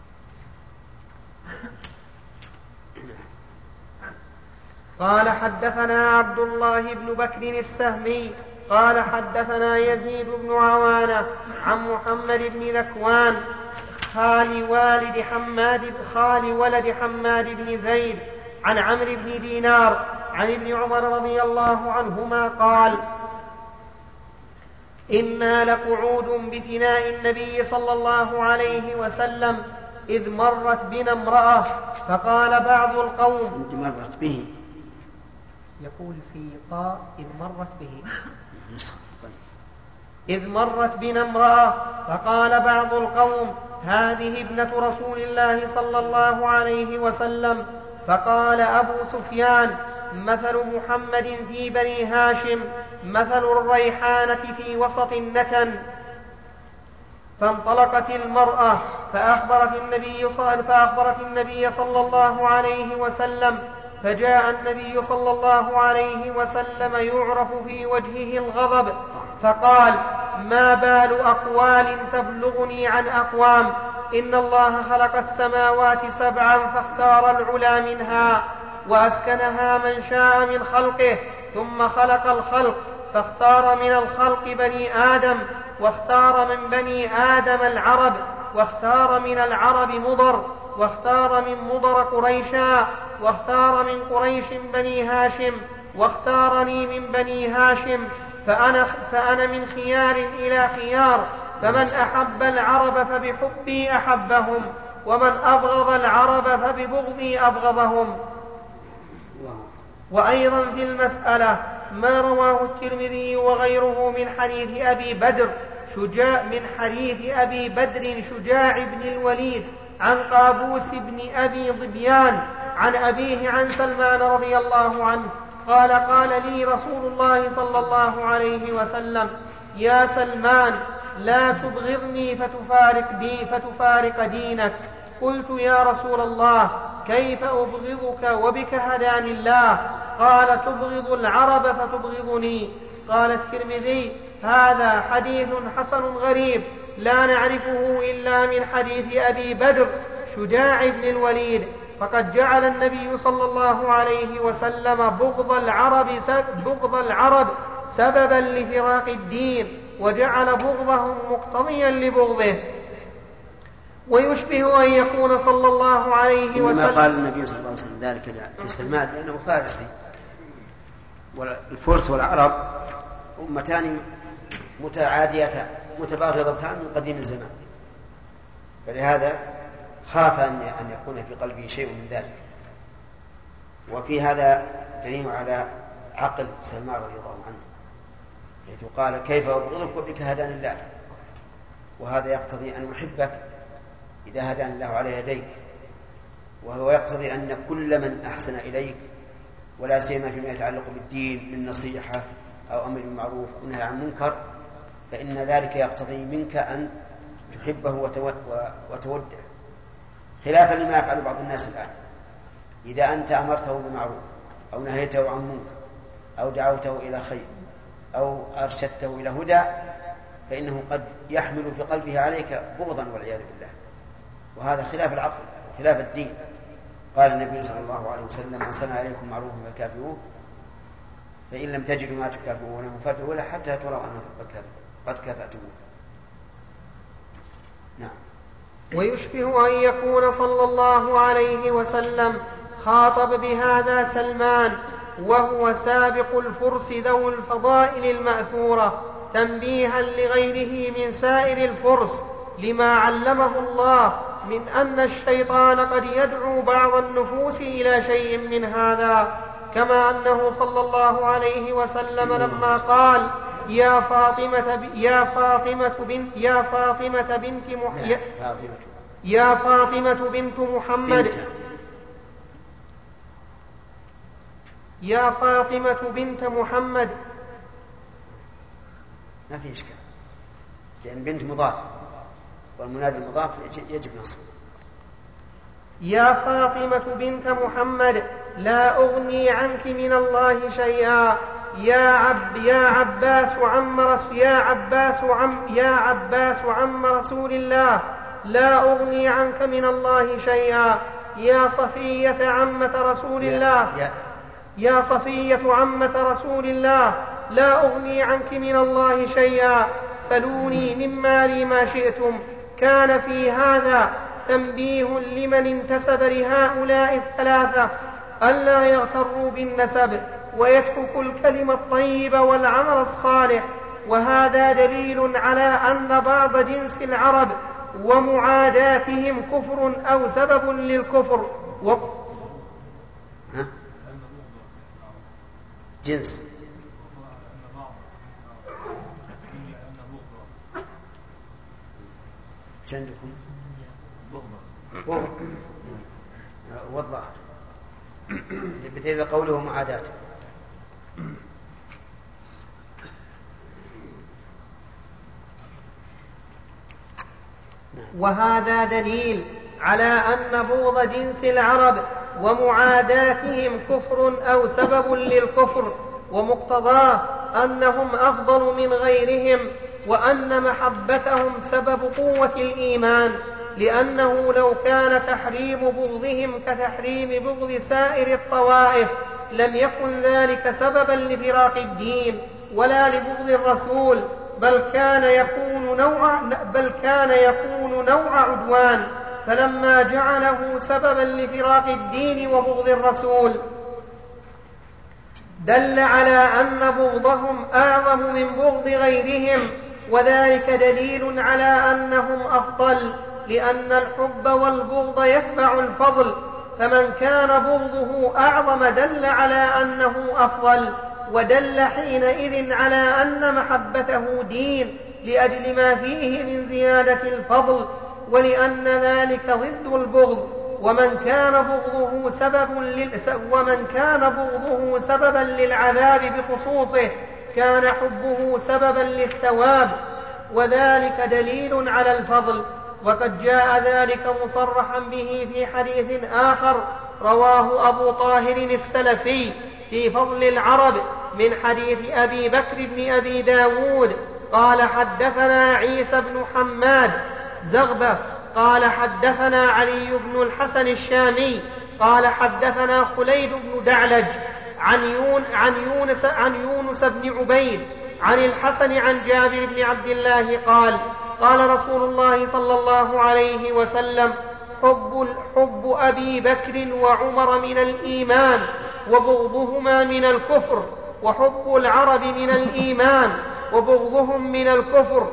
قال حدثنا عبد الله بن بكر السهمي قال حدثنا يزيد بن عوانة عن محمد بن ذكوان خال والد حماد خال ولد حماد بن زيد عن عمرو بن دينار عن ابن عمر رضي الله عنهما قال إنا لقعود بفناء النبي صلى الله عليه وسلم إذ مرت بنا امرأة فقال بعض القوم مرت به، يقول في طاء إذ مرت به إذ مرت بنا امرأة فقال بعض القوم هذه ابنة رسول الله صلى الله عليه وسلم. فقال أبو سفيان مثل محمد في بني هاشم مثل الريحانة في وسط النتن. فانطلقت المرأة فأخبرت النبي صلى, فأخبرت النبي صلى الله عليه وسلم، فجاء النبي صلى الله عليه وسلم يعرف في وجهه الغضب، فقال ما بال أقوال تبلغني عن أقوام، إن الله خلق السماوات سبعا فاختار العلا منها وأسكنها من شاء من خلقه، ثم خلق الخلق فاختار من الخلق بني آدم، واختار من بني آدم العرب، واختار من العرب مضر، واختار من مضر قريشا، واختار من قريش بني هاشم، واختارني من بني هاشم، فأنا, فأنا من خيار إلى خيار، فمن أحب العرب فبحبي أحبهم، ومن أبغض العرب فببغضي أبغضهم. وأيضا في المسألة ما رواه الترمذي وغيره من حديث أبي بدر شجاع من حديث أبي بدر شجاع بن الوليد عن قابوس بن أبي ظبيان عن أبيه عن سلمان رضي الله عنه قال قال لي رسول الله صلى الله عليه وسلم يا سلمان لا تبغضني فتفارق, دي فتفارق دينك. قلت يا رسول الله كيف أبغضك وبك هداني الله؟ قال تبغض العرب فتبغضني. قال الترمذي هذا حديث حسن غريب لا نعرفه إلا من حديث أبي بدر شجاع بن الوليد، فقد جعل النبي صلى الله عليه وسلم بغض العرب, بغض العرب سببا لفراق الدين، وجعل بغضهم مقتضيا لبغضه. ويشبه أن يكون صلى الله عليه وسلم ما قال النبي صلى الله عليه وسلم ذلك لسلمان لأنه فارسي، والفرس والعرب أمتان متعاديتان متباغضتان من قديم الزمان، فلهذا خاف أن يكون في قلبه شيء من ذلك. وفي هذا دليل على عقل سلمان رضي الله عنه، حيث قال كيف أبغضك وبك هداني الله، وهذا يقتضي أن أحبك إذا هداني الله على يديك، وهو يقتضي أن كل من أحسن إليك ولا سيما فيما يتعلق بالدين من نصيحة أو أمر بالمعروف أو نهي عن منكر، فإن ذلك يقتضي منك أن تحبه وتوده، خلافا لما يفعل بعض الناس الآن. إذا أنت أمرته بمعروف أو نهيته عن منكر أو دعوته إلى خير أو أرشدته إلى هدى، فإنه قد يحمل في قلبه عليك بغضا والعياذ بالله، وهذا خلاف العقل وخلاف الدين. قال النبي صلى الله عليه وسلم من صنع عليكم معروفا فكافئوه فإن لم تجدوا ما تكافئونه فادعوا له حتى تروا أنه قد كافأتموه. نعم. ويشبه أن يكون صلى الله عليه وسلم خاطب بهذا سلمان وهو سابق الفرس ذو الفضائل المأثورة تنبيها لغيره من سائر الفرس لما علمه الله من أن الشيطان قد يدعو بعض النفوس إلى شيء من هذا، كما أنه صلى الله عليه وسلم لما قال يا فاطمة يا فاطمة بنت يا فاطمة بنت مح... يا فاطمة بنت محمد يا فاطمة بنت محمد ما في إشكال، لأن بنت مضاف والمنادى المضاف يجب نصبه. يا فاطمة بنت محمد لا أغني عنك من الله شيئا يا عب يا عباس عم رسول يا عباس عم يا عباس عم رسول الله لا أغني عنك من الله شيئا يا صفية عمة رسول الله يا صفية عمة رسول الله لا أغني عنك من الله شيئا سلوني من مالي ما شئتم. كان في هذا تنبيه لمن انتسب لهؤلاء الثلاثة ألا يغتروا بالنسب ويتركوا الكلمة الطيبة والعمل الصالح، وهذا دليل على أن بعض جنس العرب ومعاداتهم كفر أو سبب للكفر. و... ها؟ جنس عندكم والظاهر بدليل قوله معاداة. وهذا دليل على أن بغض جنس العرب ومعاداتهم كفر أو سبب للكفر، ومقتضاه أنهم أفضل من غيرهم، وأن محبتهم سبب قوة الإيمان، لأنه لو كان تحريم بغضهم كتحريم بغض سائر الطوائف لم يكن ذلك سببا لفراق الدين ولا لبغض الرسول، بل كان يكون نوع بل كان يكون نوع عدوان، فلما جعله سببا لفراق الدين وبغض الرسول دل على أن بغضهم أعظم من بغض غيرهم، وذلك دليل على أنهم أفضل، لأن الحب والبغض يتبع الفضل، فمن كان بغضه أعظم دل على أنه أفضل، ودل حينئذ على أن محبته دين لأجل ما فيه من زيادة الفضل، ولأن ذلك ضد البغض، ومن كان بغضه سبب لل... ومن كان بغضه سببا للعذاب بخصوصه كان حبه سببا للثواب، وذلك دليل على الفضل. وقد جاء ذلك مصرحا به في حديث آخر رواه أبو طاهر السلفي في فضل العرب من حديث أبي بكر بن أبي داود قال حدثنا عيسى بن حماد زغبة قال حدثنا علي بن الحسن الشامي قال حدثنا خليد بن دعلج عن, يون عن, يونس عن يونس بن عبيد عن الحسن عن جابر بن عبد الله قال قال رسول الله صلى الله عليه وسلم حب, حب أبي بكر وعمر من الإيمان وبغضهما من الكفر، وحب العرب من الإيمان وبغضهم من الكفر.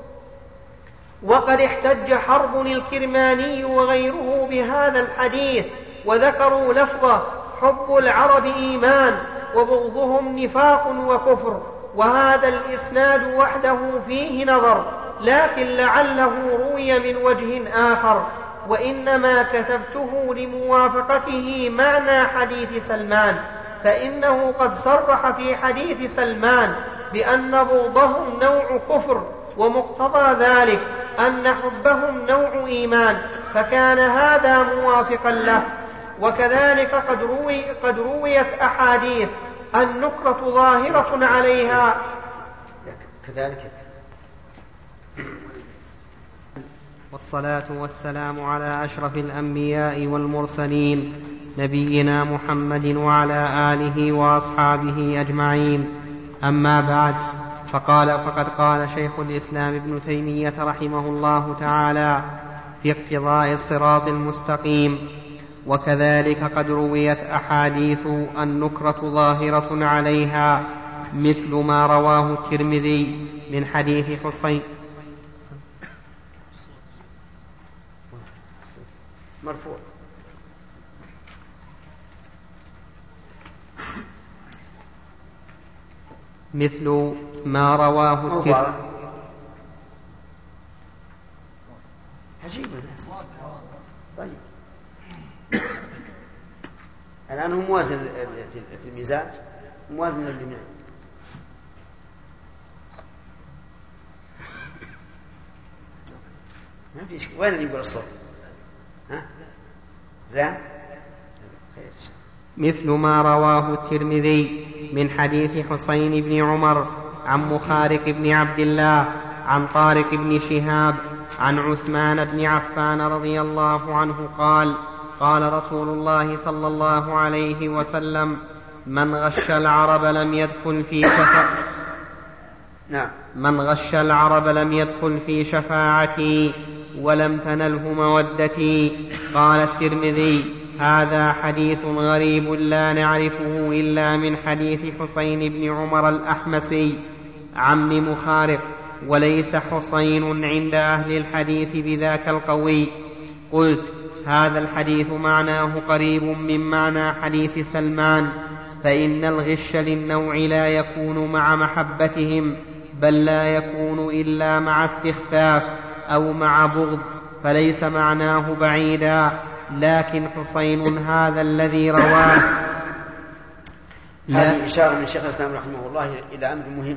وقد احتج حرب الكرماني وغيره بهذا الحديث وذكروا لفظه حب العرب إيمان وبغضهم نفاق وكفر، وهذا الإسناد وحده فيه نظر، لكن لعله روي من وجه آخر، وإنما كتبته لموافقته معنى حديث سلمان، فإنه قد صرح في حديث سلمان بأن بغضهم نوع كفر، ومقتضى ذلك أن حبهم نوع إيمان، فكان هذا موافقا له. وكذلك قد, روي قد رويت أحاديث النكرة ظاهرة عليها كذلك. والصلاة والسلام على أشرف الأنبياء والمرسلين نبينا محمد وعلى آله وأصحابه أجمعين. أما بعد، فقال فقد قال شيخ الإسلام ابن تيمية رحمه الله تعالى في اقتضاء الصراط المستقيم: وكذلك قد رويت أحاديث النكرة ظاهرة عليها مثل ما رواه الترمذي من حديث حسين مرفوع مثل ما رواه الترمذي. عجيب الناس. طيب الآن هو موازن في الميزان، موازن للجميع. ما فيش. وين اللي يقول الصوت؟ ها؟ زين؟ خير. مثل ما رواه الترمذي من حديث حسين بن عمر عن مخارق بن عبد الله عن طارق بن شهاب عن عثمان بن عفان رضي الله عنه قال: قال رسول الله صلى الله عليه وسلم: من غش العرب لم يدخل في شفاعتي نعم. من غش العرب لم يدخل في شفاعتي ولم تنله مودتي. قال الترمذي: هذا حديث غريب لا نعرفه إلا من حديث حسين بن عمر الأحمسي عم مخارق، وليس حسين عند أهل الحديث بذاك القوي. قلت: هذا الحديث معناه قريب من معنى حديث سلمان، فإن الغش للنوع لا يكون مع محبتهم، بل لا يكون إلا مع استخفاف أو مع بغض، فليس معناه بعيدا. لكن حسين هذا الذي رواه. هذه إشارة من شيخ الإسلام رحمه الله إلى أمر مهم.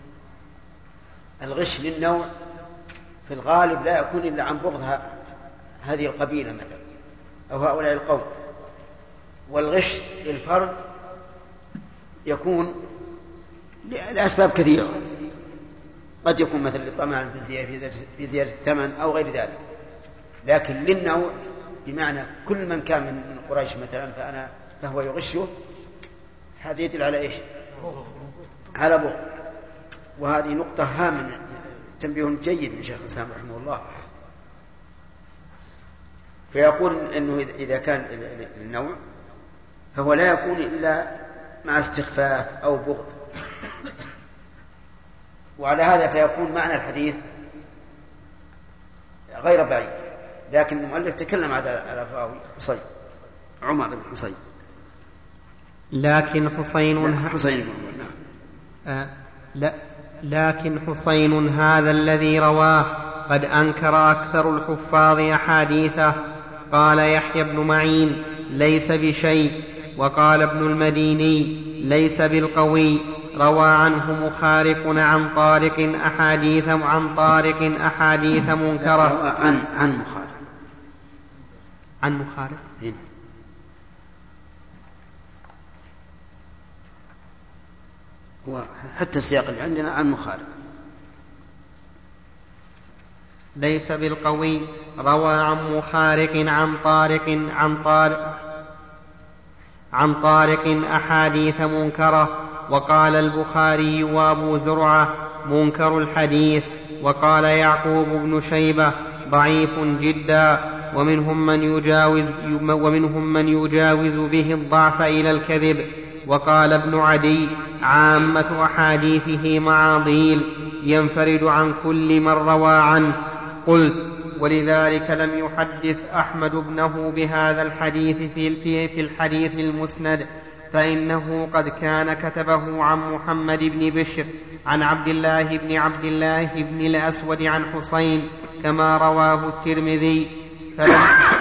الغش للنوع في الغالب لا يكون إلا عن بغض هذه القبيلة مثلا أو هؤلاء القوم، والغش للفرد يكون لأسباب كثيرة، قد يكون مثلا لطمع في زيادة الثمن أو غير ذلك. لكن للنوع بمعنى كل من كان من قريش مثلا فأنا فهو يغشه، هذا يدل على إيش؟ على بغض. وهذه نقطة هامة، تنبيه جيد من شيخ الإسلام رحمه الله. فيقول إنه إذا كان النوع فهو لا يكون إلا مع استخفاف أو بغض. وعلى هذا فيكون معنى الحديث غير بعيد. لكن المؤلف تكلم على الراوي حسين عمر بن حسين. لكن حسين حسين آه لا لكن حسين هذا الذي رواه قد أنكر أكثر الحفاظ أحاديثه. قال يحيى بن معين ليس بشيء. وقال ابن المديني ليس بالقوي، روى عنه مخارق عن طارق أحاديث عن طارق أحاديث منكرة. عن عن مخارق عن مخارق هنا. حتى السياق اللي عندنا عن مخارق. ليس بالقوي، روى عن مخارق عن طارق عن طارق عن طارق أحاديث منكرة. وقال البخاري وأبو زرعة منكر الحديث. وقال يعقوب بن شيبة ضعيف جدا، ومنهم من يجاوز, ومنهم من يجاوز به الضعف إلى الكذب. وقال ابن عدي عامة أحاديثه معاضيل ينفرد عن كل من روى عنه. قلت ولذلك لم يحدث أحمد ابنه بهذا الحديث في, في الحديث المسند، فإنه قد كان كتبه عن محمد بن بشر عن عبد الله بن عبد الله بن الأسود عن حسين كما رواه الترمذي، فلم,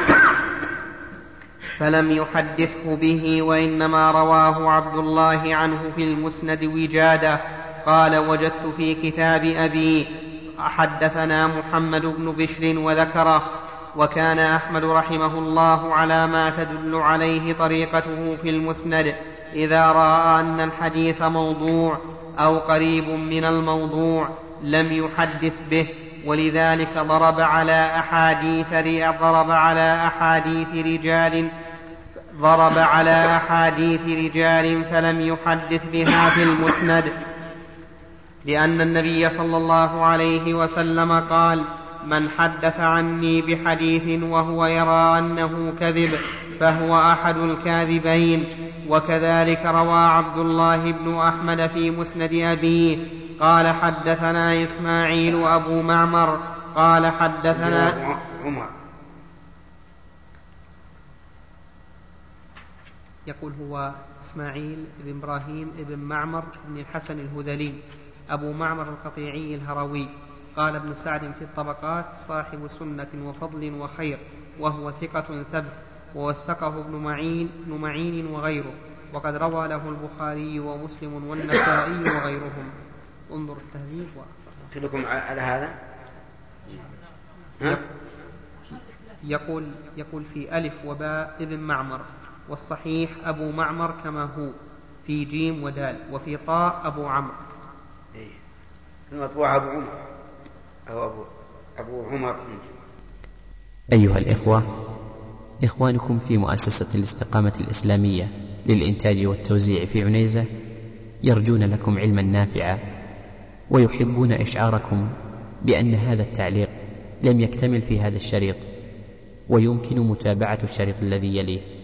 فلم يحدثه به، وإنما رواه عبد الله عنه في المسند وجادة. قال وجدت في كتاب أبي حدثنا محمد بن بشر وذكره. وكان أحمد رحمه الله على ما تدل عليه طريقته في المسند إذا رأى أن الحديث موضوع أو قريب من الموضوع لم يحدث به، ولذلك ضرب على أحاديث ضرب على أحاديث رجال ضرب على أحاديث رجال فلم يحدث بها في المسند، لأن النبي صلى الله عليه وسلم قال من حدث عني بحديث وهو يرى أنه كذب فهو أحد الكاذبين. وكذلك روى عبد الله بن أحمد في مسند أبيه قال حدثنا إسماعيل أبو معمر قال حدثنا عمر. يقول هو إسماعيل بن إبراهيم بن معمر بن الحسن الهذلي أبو معمر القطيعي الهروي. قال ابن سعد في الطبقات صاحب سنة وفضل وخير، وهو ثقة ثبت، ووثقه ابن معين, ابن معين وغيره، وقد روى له البخاري ومسلم والنسائي وغيرهم. انظر التهذيب وأخبر لكم على هذا. يقول, يقول في ألف وباء ابن معمر، والصحيح أبو معمر كما هو في جيم ودال، وفي طاء أبو عمرو. إيه. المطبوع أبو عمر أو أبو, أبو عمر. أيها الإخوة، إخوانكم في مؤسسة الاستقامة الإسلامية للإنتاج والتوزيع في عنيزة يرجون لكم علما نافعا، ويحبون إشعاركم بأن هذا التعليق لم يكتمل في هذا الشريط، ويمكن متابعة الشريط الذي يليه.